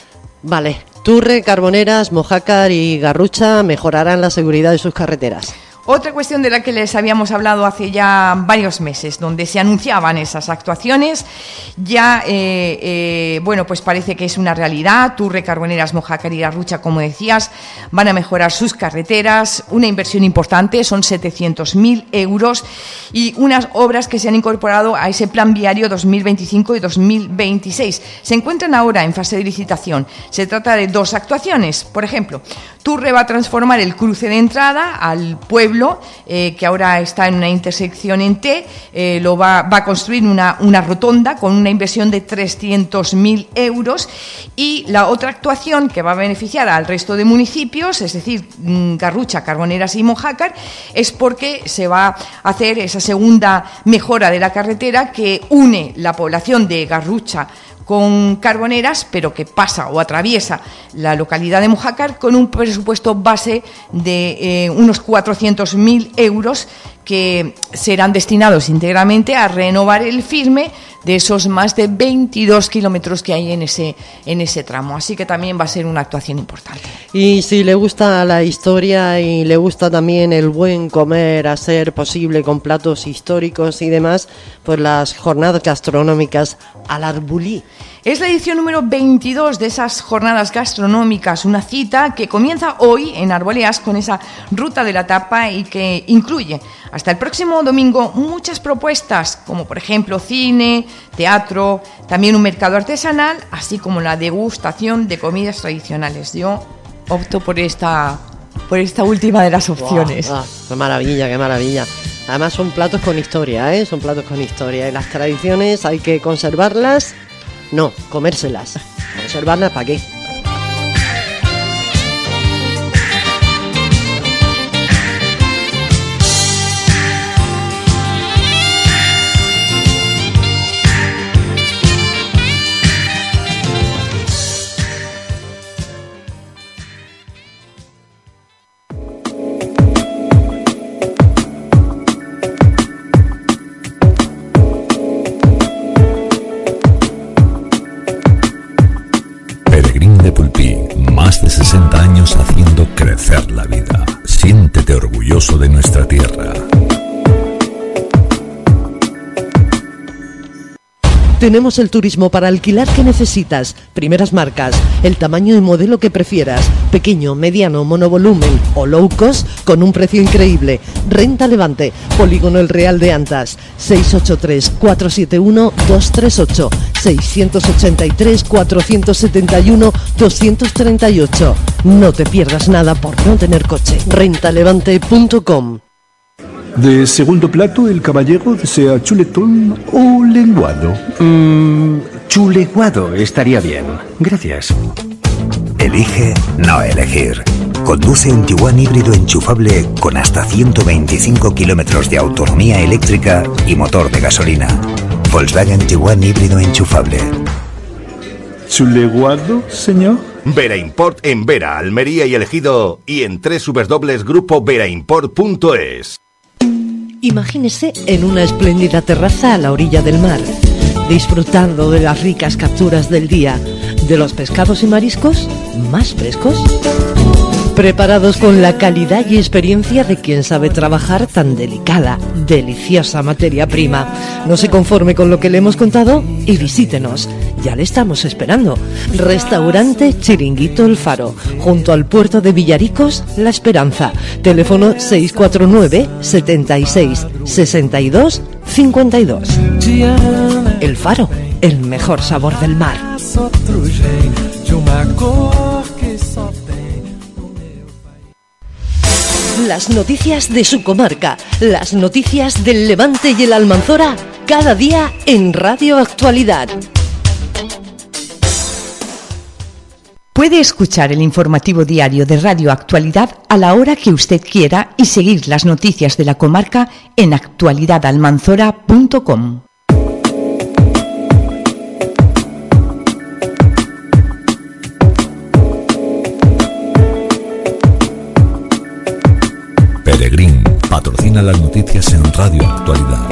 Vale, Turre, Carboneras, Mojácar y Garrucha mejorarán la seguridad de sus carreteras. Otra cuestión de la que les habíamos hablado hace ya varios meses, donde se anunciaban esas actuaciones, ya, eh, eh, bueno, pues parece que es una realidad. Turre, Carboneras, Mojácar y Garrucha, como decías, van a mejorar sus carreteras, una inversión importante, son setecientos mil euros, y unas obras que se han incorporado a ese plan viario dos mil veinticinco y dos mil veintiséis. Se encuentran ahora en fase de licitación. Se trata de dos actuaciones. Por ejemplo, Turre va a transformar el cruce de entrada al pueblo, eh, que ahora está en una intersección en T, eh, lo va, va a construir una, una rotonda con una inversión de trescientos mil euros, y la otra actuación que va a beneficiar al resto de municipios, es decir, Garrucha, Carboneras y Mojácar, es porque se va a hacer esa segunda mejora de la carretera que une la población de Garrucha con Carboneras, pero que pasa o atraviesa la localidad de Mojácar con un presupuesto base de eh, unos cuatrocientos mil euros que serán destinados íntegramente a renovar el firme de esos más de veintidós kilómetros que hay en ese, en ese tramo. Así que también va a ser una actuación importante. Y si le gusta la historia y le gusta también el buen comer, a ser posible con platos históricos y demás, pues las jornadas gastronómicas al Arbulí. Es la edición número veintidós de esas jornadas gastronómicas, una cita que comienza hoy en Arboleas con esa ruta de la tapa y que incluye hasta el próximo domingo muchas propuestas, como por ejemplo cine, teatro, también un mercado artesanal, así como la degustación de comidas tradicionales. Yo opto por esta, por esta última de las opciones. Wow, wow, ¡qué maravilla, qué maravilla! Además son platos con historia, ¿eh? Son platos con historia. Y las tradiciones hay que conservarlas. No, comérselas. Conservarlas, ¿para qué? Más de sesenta años haciendo crecer la vida. Siéntete orgulloso de nuestra tierra. Tenemos el turismo para alquilar que necesitas, primeras marcas, el tamaño y modelo que prefieras, pequeño, mediano, monovolumen o low cost con un precio increíble. Renta Levante, Polígono El Real de Antas, seis ocho tres, cuatro siete uno, dos tres ocho, seis ocho tres, cuatro siete uno, dos tres ocho. No te pierdas nada por no tener coche. renta levante punto com. De segundo plato, el caballero desea chuletón o lenguado. Mm, chuleguado estaría bien. Gracias. Elige no elegir. Conduce un Tiguan híbrido enchufable con hasta ciento veinticinco kilómetros de autonomía eléctrica y motor de gasolina. Volkswagen Tiguan híbrido enchufable. ¿Chuleguado, señor? Vera Import en Vera, Almería y El Ejido y en doble u doble u doble u punto grupo vera import punto es. Imagínese en una espléndida terraza a la orilla del mar, disfrutando de las ricas capturas del día, de los pescados y mariscos más frescos, preparados con la calidad y experiencia de quien sabe trabajar tan delicada, deliciosa materia prima. No se conforme con lo que le hemos contado y visítenos. Ya le estamos esperando. Restaurante Chiringuito El Faro, junto al puerto de Villaricos, La Esperanza. Teléfono seis cuatro nueve, setenta y seis, sesenta y dos, cincuenta y dos. El Faro, el mejor sabor del mar. Las noticias de su comarca, las noticias del Levante y el Almanzora, cada día en Radio Actualidad. Puede escuchar el informativo diario de Radio Actualidad a la hora que usted quiera y seguir las noticias de la comarca en actualidad almanzora punto com. Peregrín patrocina las noticias en Radio Actualidad.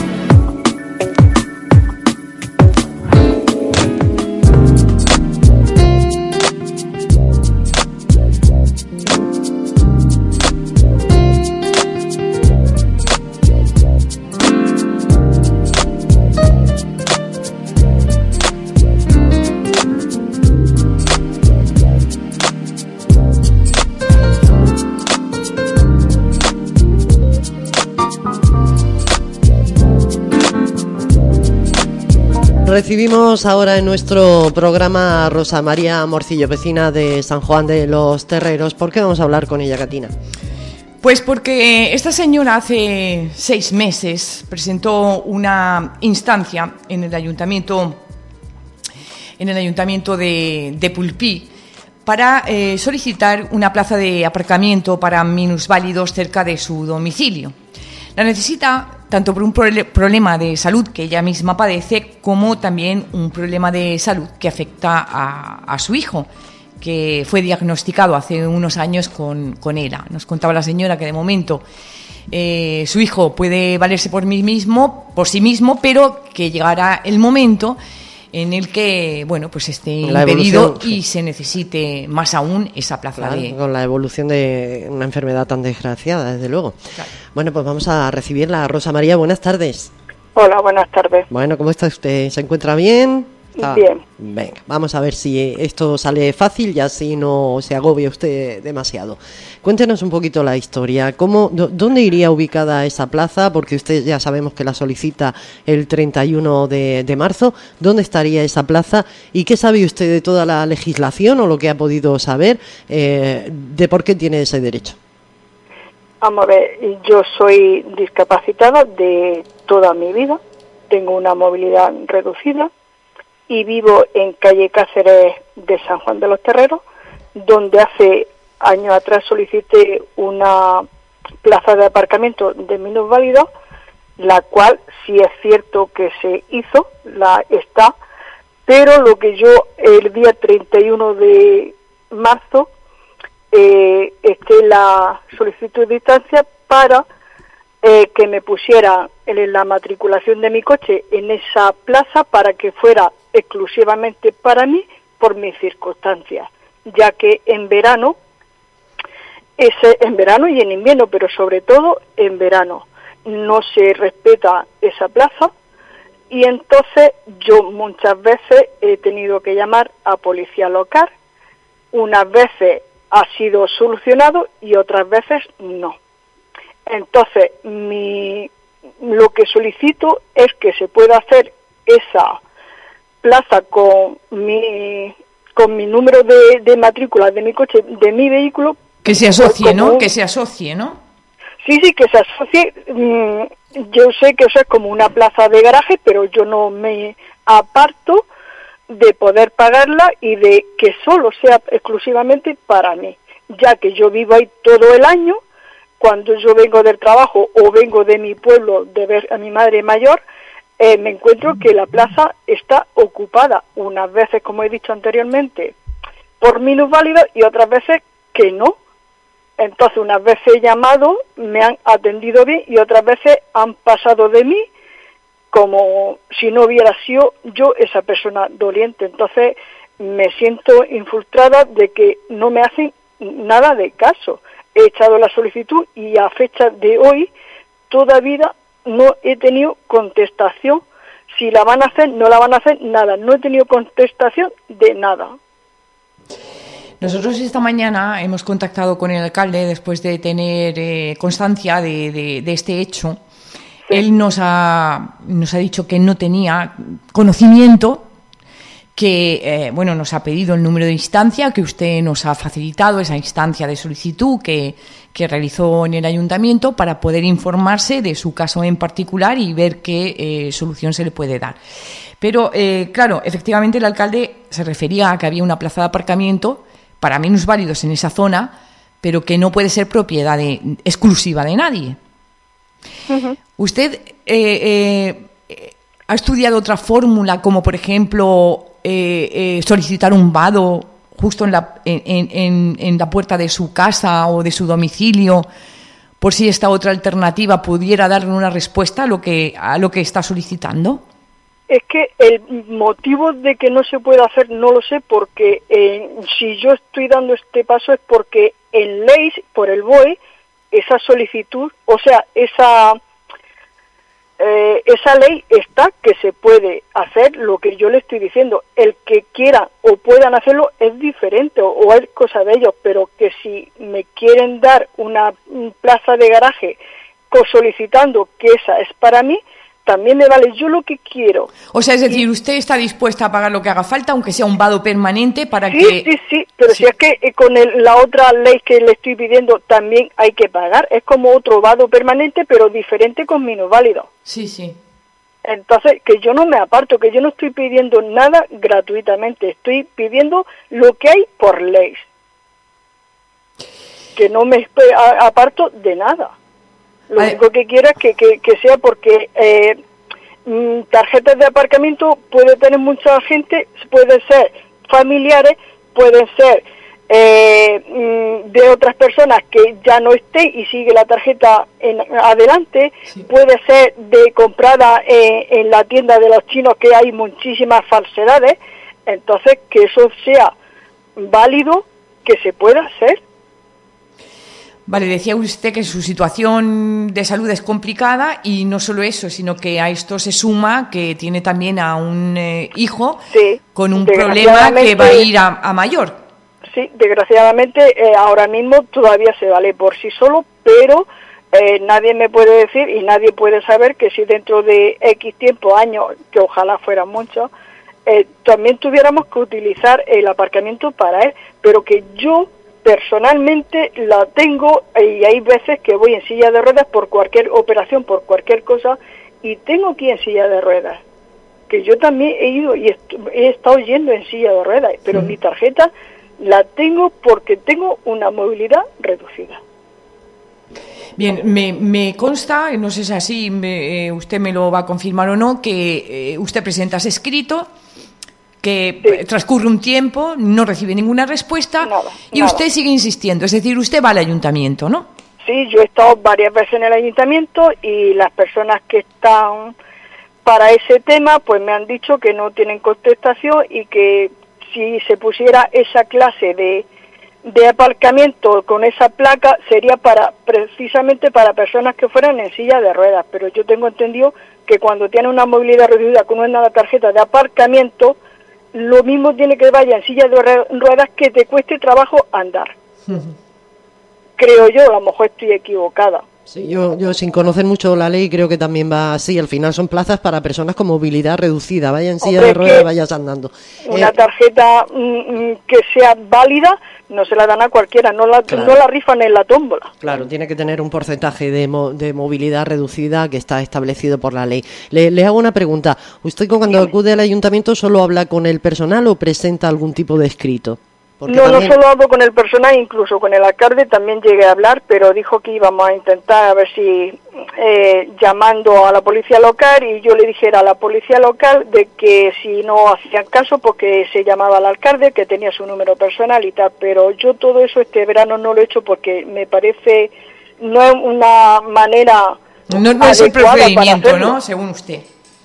Recibimos ahora en nuestro programa a Rosa María Morcillo, vecina de San Juan de los Terreros. ¿Por qué vamos a hablar con ella, Catina? Pues porque esta señora hace seis meses presentó una instancia en el ayuntamiento, en el ayuntamiento de, de Pulpí para eh, solicitar una plaza de aparcamiento para minusválidos cerca de su domicilio. La necesita tanto por un prole- problema de salud que ella misma padece, como también un problema de salud que afecta a, a su hijo, que fue diagnosticado hace unos años con, con ELA. Nos contaba la señora que de momento eh, su hijo puede valerse por mí mismo, por sí mismo, pero que llegará el momento en el que, bueno, pues esté La impedido evolución, y se necesite más aún esa plaza Claro, de... con la evolución de una enfermedad tan desgraciada, desde luego. Claro. Bueno, pues vamos a recibirla. Rosa María, buenas tardes. Hola, buenas tardes. Bueno, ¿cómo está usted? ¿Se encuentra bien? ¿Está? Bien. Venga, vamos a ver si esto sale fácil y así no se agobia usted demasiado. Cuéntenos un poquito la historia. ¿Cómo, do, ¿Dónde iría ubicada esa plaza? Porque usted ya sabemos que la solicita el treinta y uno de, de marzo. ¿Dónde estaría esa plaza? ¿Y qué sabe usted de toda la legislación o lo que ha podido saber eh, de por qué tiene ese derecho? Vamos a ver, yo soy discapacitada de toda mi vida. Tengo una movilidad reducida. Y vivo en calle Cáceres de San Juan de los Terreros, donde hace años atrás solicité una plaza de aparcamiento de minusválidos, la cual sí es cierto que se hizo, la está, pero lo que yo el día treinta y uno de marzo eh, esté la solicitud de distancia para eh, que me pusiera en la matriculación de mi coche en esa plaza para que fuera exclusivamente para mí por mis circunstancias, ya que en verano, ese, en verano y en invierno, pero sobre todo en verano, no se respeta esa plaza y entonces yo muchas veces he tenido que llamar a policía local, unas veces ha sido solucionado y otras veces no. Entonces, mi, lo que solicito es que se pueda hacer esa plaza con mi con mi número de, de matrícula de mi coche, de mi vehículo. Que se asocie, ¿no? Un... Que se asocie, ¿no? Sí, sí, que se asocie. Yo sé que eso es como una plaza de garaje, pero yo no me aparto de poder pagarla y de que solo sea exclusivamente para mí, ya que yo vivo ahí todo el año. Cuando yo vengo del trabajo o vengo de mi pueblo de ver a mi madre mayor, eh, me encuentro que la plaza está ocupada, unas veces, como he dicho anteriormente, por minusválidos y otras veces que no. Entonces, unas veces he llamado, me han atendido bien y otras veces han pasado de mí como si no hubiera sido yo esa persona doliente. Entonces, me siento infrustrada de que no me hacen nada de caso. He echado la solicitud y a fecha de hoy todavía no he tenido contestación. Si la van a hacer, no la van a hacer, nada. No he tenido contestación de nada. Nosotros esta mañana hemos contactado con el alcalde después de tener eh, constancia de, de, de este hecho. Sí. Él nos ha, nos ha dicho que no tenía conocimiento, que eh, bueno, nos ha pedido el número de instancia, que usted nos ha facilitado esa instancia de solicitud que, que realizó en el ayuntamiento para poder informarse de su caso en particular y ver qué eh, solución se le puede dar. Pero, eh, claro, efectivamente el alcalde se refería a que había una plaza de aparcamiento para minusválidos en esa zona, pero que no puede ser propiedad de, exclusiva de nadie. Uh-huh. Usted eh, eh, ha estudiado otra fórmula, como por ejemplo eh, eh, solicitar un vado justo en la, en, en, en la puerta de su casa o de su domicilio, por si esta otra alternativa pudiera darle una respuesta a lo que, a lo que está solicitando. Es que el motivo de que no se pueda hacer no lo sé, porque eh, si yo estoy dando este paso es porque en ley, por el B O E, esa solicitud, o sea, esa eh, esa ley está que se puede hacer lo que yo le estoy diciendo. El que quiera o puedan hacerlo es diferente o, o es cosa de ellos, pero que si me quieren dar una plaza de garaje solicitando que esa es para mí, también me vale yo lo que quiero. O sea, es decir, usted está dispuesta a pagar lo que haga falta, aunque sea un vado permanente para sí, que... Sí, sí, sí, pero sí. Si es que con el, la otra ley que le estoy pidiendo también hay que pagar. Es como otro vado permanente, pero diferente con minusválido. Sí, sí. Entonces, que yo no me aparto, que yo no estoy pidiendo nada gratuitamente. Estoy pidiendo lo que hay por ley. Que no me aparto de nada. Lo único que quiero es que, que, que sea porque eh, tarjetas de aparcamiento puede tener mucha gente, puede ser familiares, pueden ser eh, de otras personas que ya no esté y sigue la tarjeta en adelante, sí. Puede ser de comprada eh, en la tienda de los chinos, que hay muchísimas falsedades. Entonces, que eso sea válido, que se pueda hacer. Vale, decía usted que su situación de salud es complicada y no solo eso, sino que a esto se suma que tiene también a un eh, hijo sí, con un problema que va a ir a, a mayor. Sí, desgraciadamente eh, ahora mismo todavía se vale por sí solo, pero eh, nadie me puede decir y nadie puede saber que si dentro de X tiempo, años, que ojalá fueran muchos, eh, también tuviéramos que utilizar el aparcamiento para él, pero que yo personalmente la tengo y hay veces que voy en silla de ruedas por cualquier operación, por cualquier cosa, y tengo que ir en silla de ruedas. Que yo también he ido y he estado yendo en silla de ruedas, pero mm. mi tarjeta la tengo porque tengo una movilidad reducida. Bien, me, me consta, no sé si así me, eh, usted me lo va a confirmar o no, que eh, usted presenta ese escrito, que sí. transcurre un tiempo, no recibe ninguna respuesta nada, y nada. Usted sigue insistiendo, es decir, usted va al ayuntamiento, ¿no? Sí, yo he estado varias veces en el ayuntamiento y las personas que están para ese tema pues me han dicho que no tienen contestación y que si se pusiera esa clase de, de aparcamiento con esa placa sería para precisamente para personas que fueran en silla de ruedas, pero yo tengo entendido que cuando tiene una movilidad reducida con una tarjeta de aparcamiento, lo mismo tiene que vaya en silla de ruedas que te cueste trabajo andar. Uh-huh. Creo yo, a lo mejor estoy equivocada. Sí, yo, yo sin conocer mucho la ley creo que también va así. Al final son plazas para personas con movilidad reducida. Vaya en silla Hombre, de ruedas, vayas andando. Una eh, tarjeta mm, que sea válida no se la dan a cualquiera, no la, claro. no la rifan en la tómbola. Claro, tiene que tener un porcentaje de, mo, de movilidad reducida que está establecido por la ley. Le, le hago una pregunta. ¿Usted cuando sí. acude al ayuntamiento solo habla con el personal o presenta algún tipo de escrito? Porque no, también... no solo hablo con el personal, incluso con el alcalde también llegué a hablar, pero dijo que íbamos a intentar a ver si eh, llamando a la policía local y yo le dijera a la policía local de que si no hacían caso porque se llamaba al alcalde, que tenía su número personal y tal, pero yo todo eso este verano no lo he hecho porque me parece no es una manera no, no es el procedimiento, ¿no? Según usted.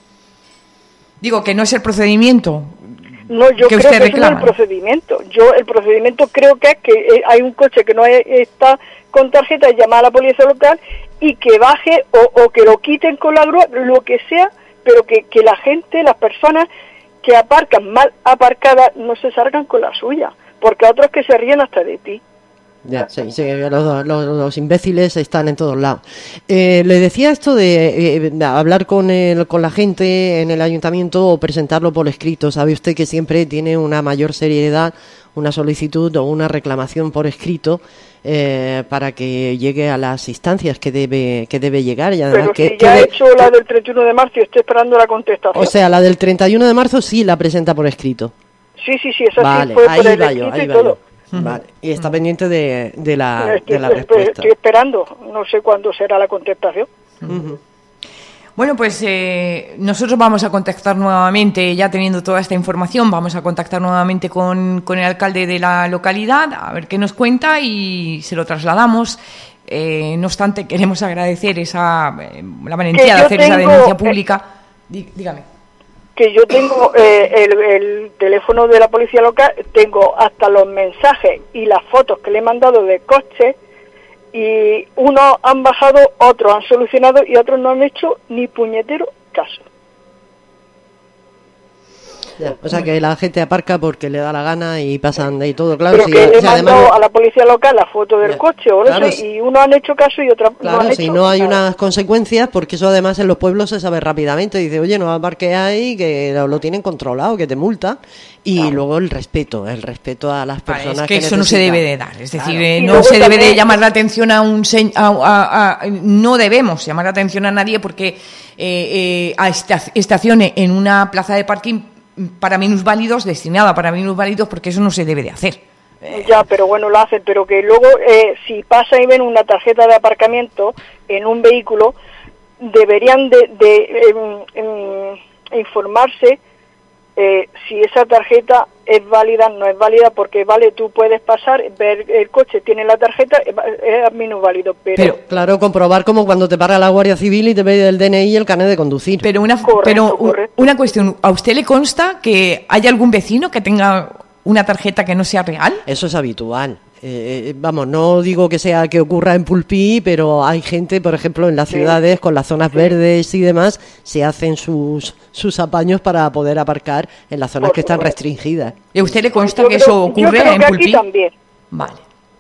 Digo que no es el procedimiento. No, yo creo que eso no es el procedimiento. Yo el procedimiento creo que es que hay un coche que no está con tarjeta y llama a la policía local y que baje o, o que lo quiten con la grúa, lo que sea, pero que, que la gente, las personas que aparcan mal aparcadas no se salgan con la suya, porque otros que se ríen hasta de ti. Ya, sí, sí, los, los, los imbéciles están en todos lados. Eh, le decía esto de, eh, de hablar con el, con la gente en el ayuntamiento o presentarlo por escrito. Sabe usted que siempre tiene una mayor seriedad una solicitud o una reclamación por escrito eh, para que llegue a las instancias que debe que debe llegar. Y además Pero que, si ya que he de, hecho la del treinta y uno de marzo y estoy esperando la contestación. O sea, la del treinta y uno de marzo sí la presenta por escrito. Sí, sí, sí, esa vale, sí fue ahí por el va yo, ahí y va todo. Yo. Vale, y está pendiente de, de, la, estoy, de la estoy, respuesta. Estoy esperando, no sé cuándo será la contestación. Uh-huh. Bueno, pues eh, nosotros vamos a contactar nuevamente, ya teniendo toda esta información, vamos a contactar nuevamente con, con el alcalde de la localidad, a ver qué nos cuenta y se lo trasladamos. Eh, no obstante, queremos agradecer esa eh, la valentía de hacer tengo, esa denuncia pública. Eh, Dígame. Que yo tengo eh, el, el teléfono de la policía local, tengo hasta los mensajes y las fotos que le he mandado de coche, y unos han bajado, otros han solucionado y otros no han hecho ni puñetero caso. Ya, o sea que la gente aparca porque le da la gana y pasan de ahí todo, claro. Pero si, que le he si mandado además... a la policía local la foto del ya, coche o claro, eso, y unos han hecho caso y otros claro, no han si hecho no hay nada. unas consecuencias, porque eso además en los pueblos se sabe rápidamente, dice, oye, no aparques ahí, que lo, lo tienen controlado, que te multan, y claro. Luego el respeto, el respeto a las personas. Vale, es que, que eso necesitan. No se debe de dar, es decir, claro. eh, no se debe de llamar la atención a un se... a, a, a, no debemos llamar la atención a nadie porque eh, eh, a estacione en una plaza de parking para minusválidos, destinada para minusválidos, porque eso no se debe de hacer. Ya, pero bueno, lo hacen, pero que luego eh, si pasan y ven una tarjeta de aparcamiento en un vehículo, deberían de, de eh, eh, informarse eh, si esa tarjeta es válida, no es válida, porque vale, tú puedes pasar, ver el coche, tiene la tarjeta, es menos válido, pero... pero claro, comprobar como cuando te para la Guardia Civil y te pide el D N I y el carnet de conducir. Pero una, correcto, pero correcto. una cuestión, ¿a usted le consta que hay algún vecino que tenga una tarjeta que no sea real? Eso es habitual. Eh, vamos, no digo que sea que ocurra en Pulpí, pero hay gente, por ejemplo, en las sí. ciudades con las zonas sí. verdes y demás, se hacen sus sus apaños para poder aparcar en las zonas por que están favor. restringidas. ¿Y a usted le consta yo que creo, eso ocurre en Pulpí? Aquí también. Vale.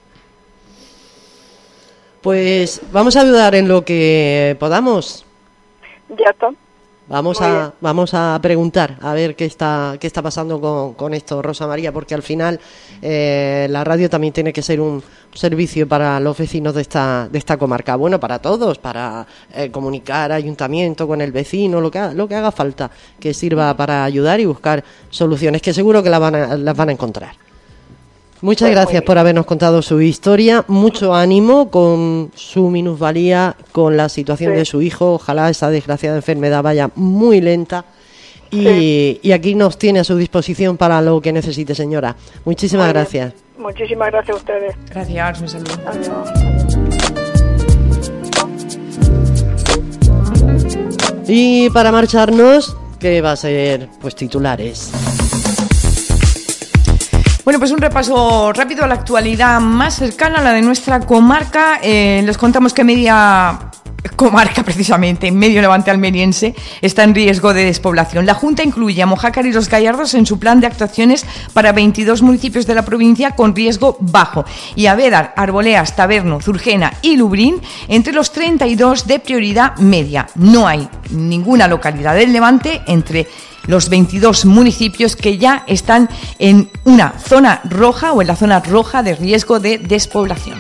Pues vamos a ayudar en lo que podamos. Ya está. Vamos a vamos a preguntar a ver qué está qué está pasando con, con esto, Rosa María, porque al final eh, la radio también tiene que ser un servicio para los vecinos de esta de esta comarca, bueno, para todos, para eh, comunicar ayuntamiento con el vecino, lo que ha, lo que haga falta, que sirva para ayudar y buscar soluciones, que seguro que las van a, las van a encontrar. Muchas pues gracias por habernos contado su historia, mucho ánimo con su minusvalía, con la situación sí. de su hijo, ojalá esa desgraciada enfermedad vaya muy lenta y, sí. y aquí nos tiene a su disposición para lo que necesite, señora. Muchísimas muy gracias. Bien. Muchísimas gracias a ustedes. Gracias, un saludo. Adiós. Y para marcharnos, ¿qué va a ser? Pues titulares. Bueno, pues un repaso rápido a la actualidad más cercana a la de nuestra comarca. Eh, les contamos que media comarca, precisamente, medio levante almeriense, está en riesgo de despoblación. La Junta incluye a Mojácar y Los Gallardos en su plan de actuaciones para veintidós municipios de la provincia con riesgo bajo y a Bédar, Arboleas, Taberno, Zurgena y Lubrín entre los treinta y dos de prioridad media. No hay ninguna localidad del Levante entre los veintidós municipios que ya están en una zona roja o en la zona roja de riesgo de despoblación.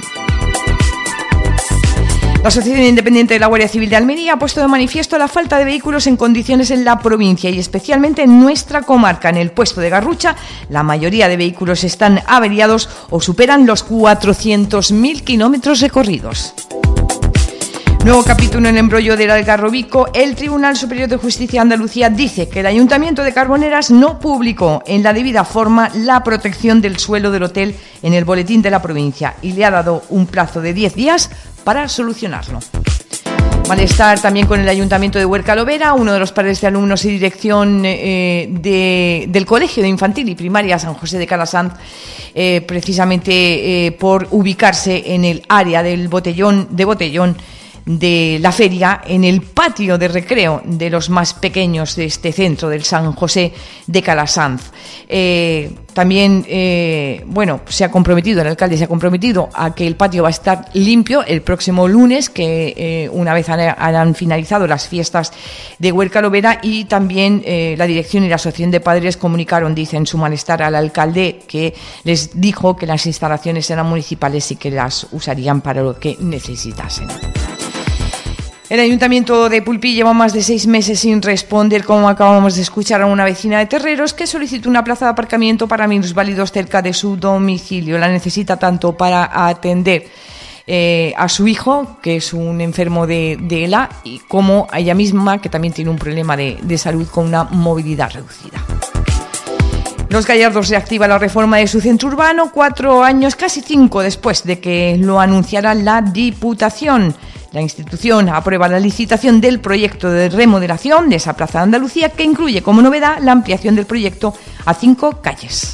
La Asociación Independiente de la Guardia Civil de Almería ha puesto de manifiesto la falta de vehículos en condiciones en la provincia y especialmente en nuestra comarca. En el puesto de Garrucha, la mayoría de vehículos están averiados o superan los cuatrocientos mil kilómetros recorridos. Nuevo capítulo en el embrollo del Algarrobico. El Tribunal Superior de Justicia de Andalucía dice que el Ayuntamiento de Carboneras no publicó en la debida forma la protección del suelo del hotel en el boletín de la provincia y le ha dado un plazo de diez días para solucionarlo. Malestar también con el Ayuntamiento de Huerca-Lovera. Uno de los padres de alumnos y dirección eh, de, del Colegio de Infantil y Primaria San José de Calasanz, eh, precisamente eh, por ubicarse en el área del botellón de botellón de la feria, en el patio de recreo de los más pequeños de este centro del San José de Calasanz. Eh, también, eh, bueno, se ha comprometido, el alcalde se ha comprometido a que el patio va a estar limpio el próximo lunes, que eh, una vez han, han finalizado las fiestas de Huerca-Lovera, y también eh, la dirección y la asociación de padres comunicaron, dicen, su malestar al alcalde, que les dijo que las instalaciones eran municipales y que las usarían para lo que necesitasen. El Ayuntamiento de Pulpí lleva más de seis meses sin responder, como acabamos de escuchar, a una vecina de Terreros que solicitó una plaza de aparcamiento para minusválidos cerca de su domicilio. La necesita tanto para atender eh, a su hijo, que es un enfermo de, de ELA, y como a ella misma, que también tiene un problema de, de salud con una movilidad reducida. Los Gallardos reactiva la reforma de su centro urbano cuatro años, casi cinco después de que lo anunciara la Diputación. La institución aprueba la licitación del proyecto de remodelación de esa Plaza de Andalucía, que incluye como novedad la ampliación del proyecto a cinco calles.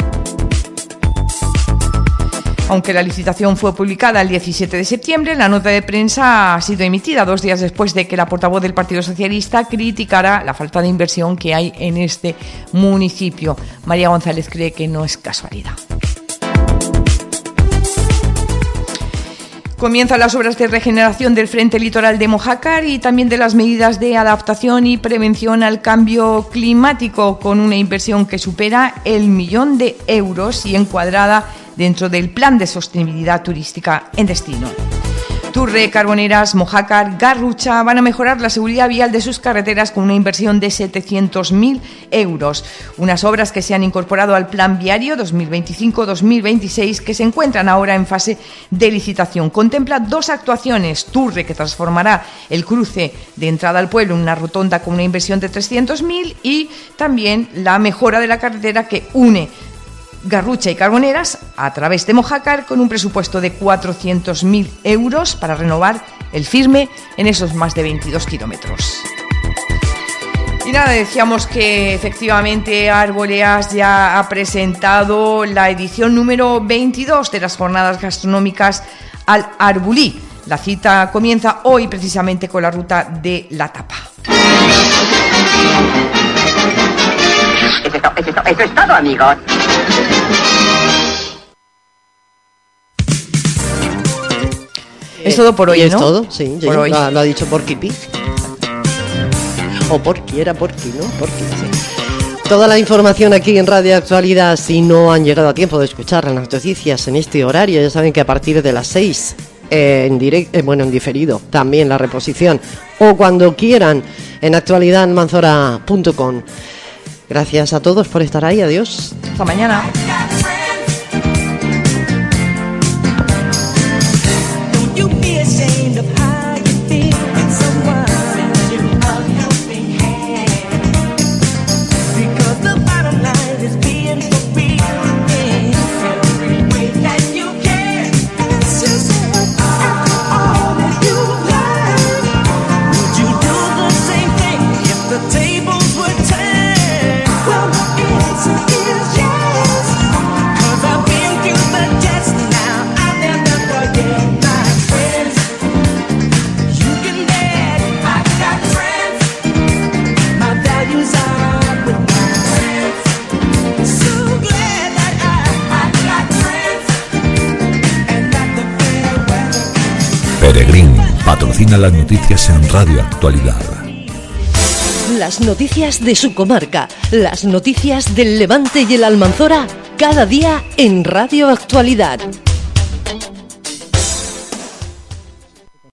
Aunque la licitación fue publicada el diecisiete de septiembre, la nota de prensa ha sido emitida dos días después de que la portavoz del Partido Socialista criticara la falta de inversión que hay en este municipio. María González cree que no es casualidad. Comienzan las obras de regeneración del frente litoral de Mojácar y también de las medidas de adaptación y prevención al cambio climático, con una inversión que supera el millón de euros y encuadrada dentro del Plan de Sostenibilidad Turística en Destino. Turre, Carboneras, Mojácar, Garrucha van a mejorar la seguridad vial de sus carreteras con una inversión de setecientos mil euros. Unas obras que se han incorporado al Plan Viario dos mil veinticinco dos mil veintiséis que se encuentran ahora en fase de licitación. Contempla dos actuaciones: Turre, que transformará el cruce de entrada al pueblo en una rotonda con una inversión de trescientos mil, y también la mejora de la carretera que une Garrucha y Carboneras a través de Mojácar con un presupuesto de cuatrocientos mil euros para renovar el firme en esos más de veintidós kilómetros. Y nada, decíamos que efectivamente Arboleas ya ha presentado la edición número veintidós de las jornadas gastronómicas al Arbulí. La cita comienza hoy precisamente con la ruta de la tapa. Eso es todo, eso es todo, eso es todo, amigos. Es todo por hoy, y ¿no? Es todo, sí. Por sí, hoy. Lo, ha- lo ha dicho Porky Pig. O Porky, era Porky, ¿no? Porky, sí. Toda la información aquí en Radio Actualidad. Si no han llegado a tiempo de escuchar las noticias en este horario, ya saben que a partir de las seis, eh, en directo, eh, bueno, en diferido, también la reposición, o cuando quieran, en actualidad almanzora punto com. Gracias a todos por estar ahí. Adiós. Hasta mañana. You be ashamed of how you feel when someone sends you a helping hand. Because the bottom line is being for free in every way that you can. It's just after all that you've learned, would you do the same thing if the tables were turned? Well, the answer is yes. 'Cause I've been through the test now. I'll never forget my friends. You can bet I've got friends. My values are with my friends. So glad that I, I've got friends. And that the fair weather. Peregrín patrocina las noticias en Radio Actualidad. Las noticias de su comarca, las noticias del Levante y el Almanzora, cada día en Radio Actualidad.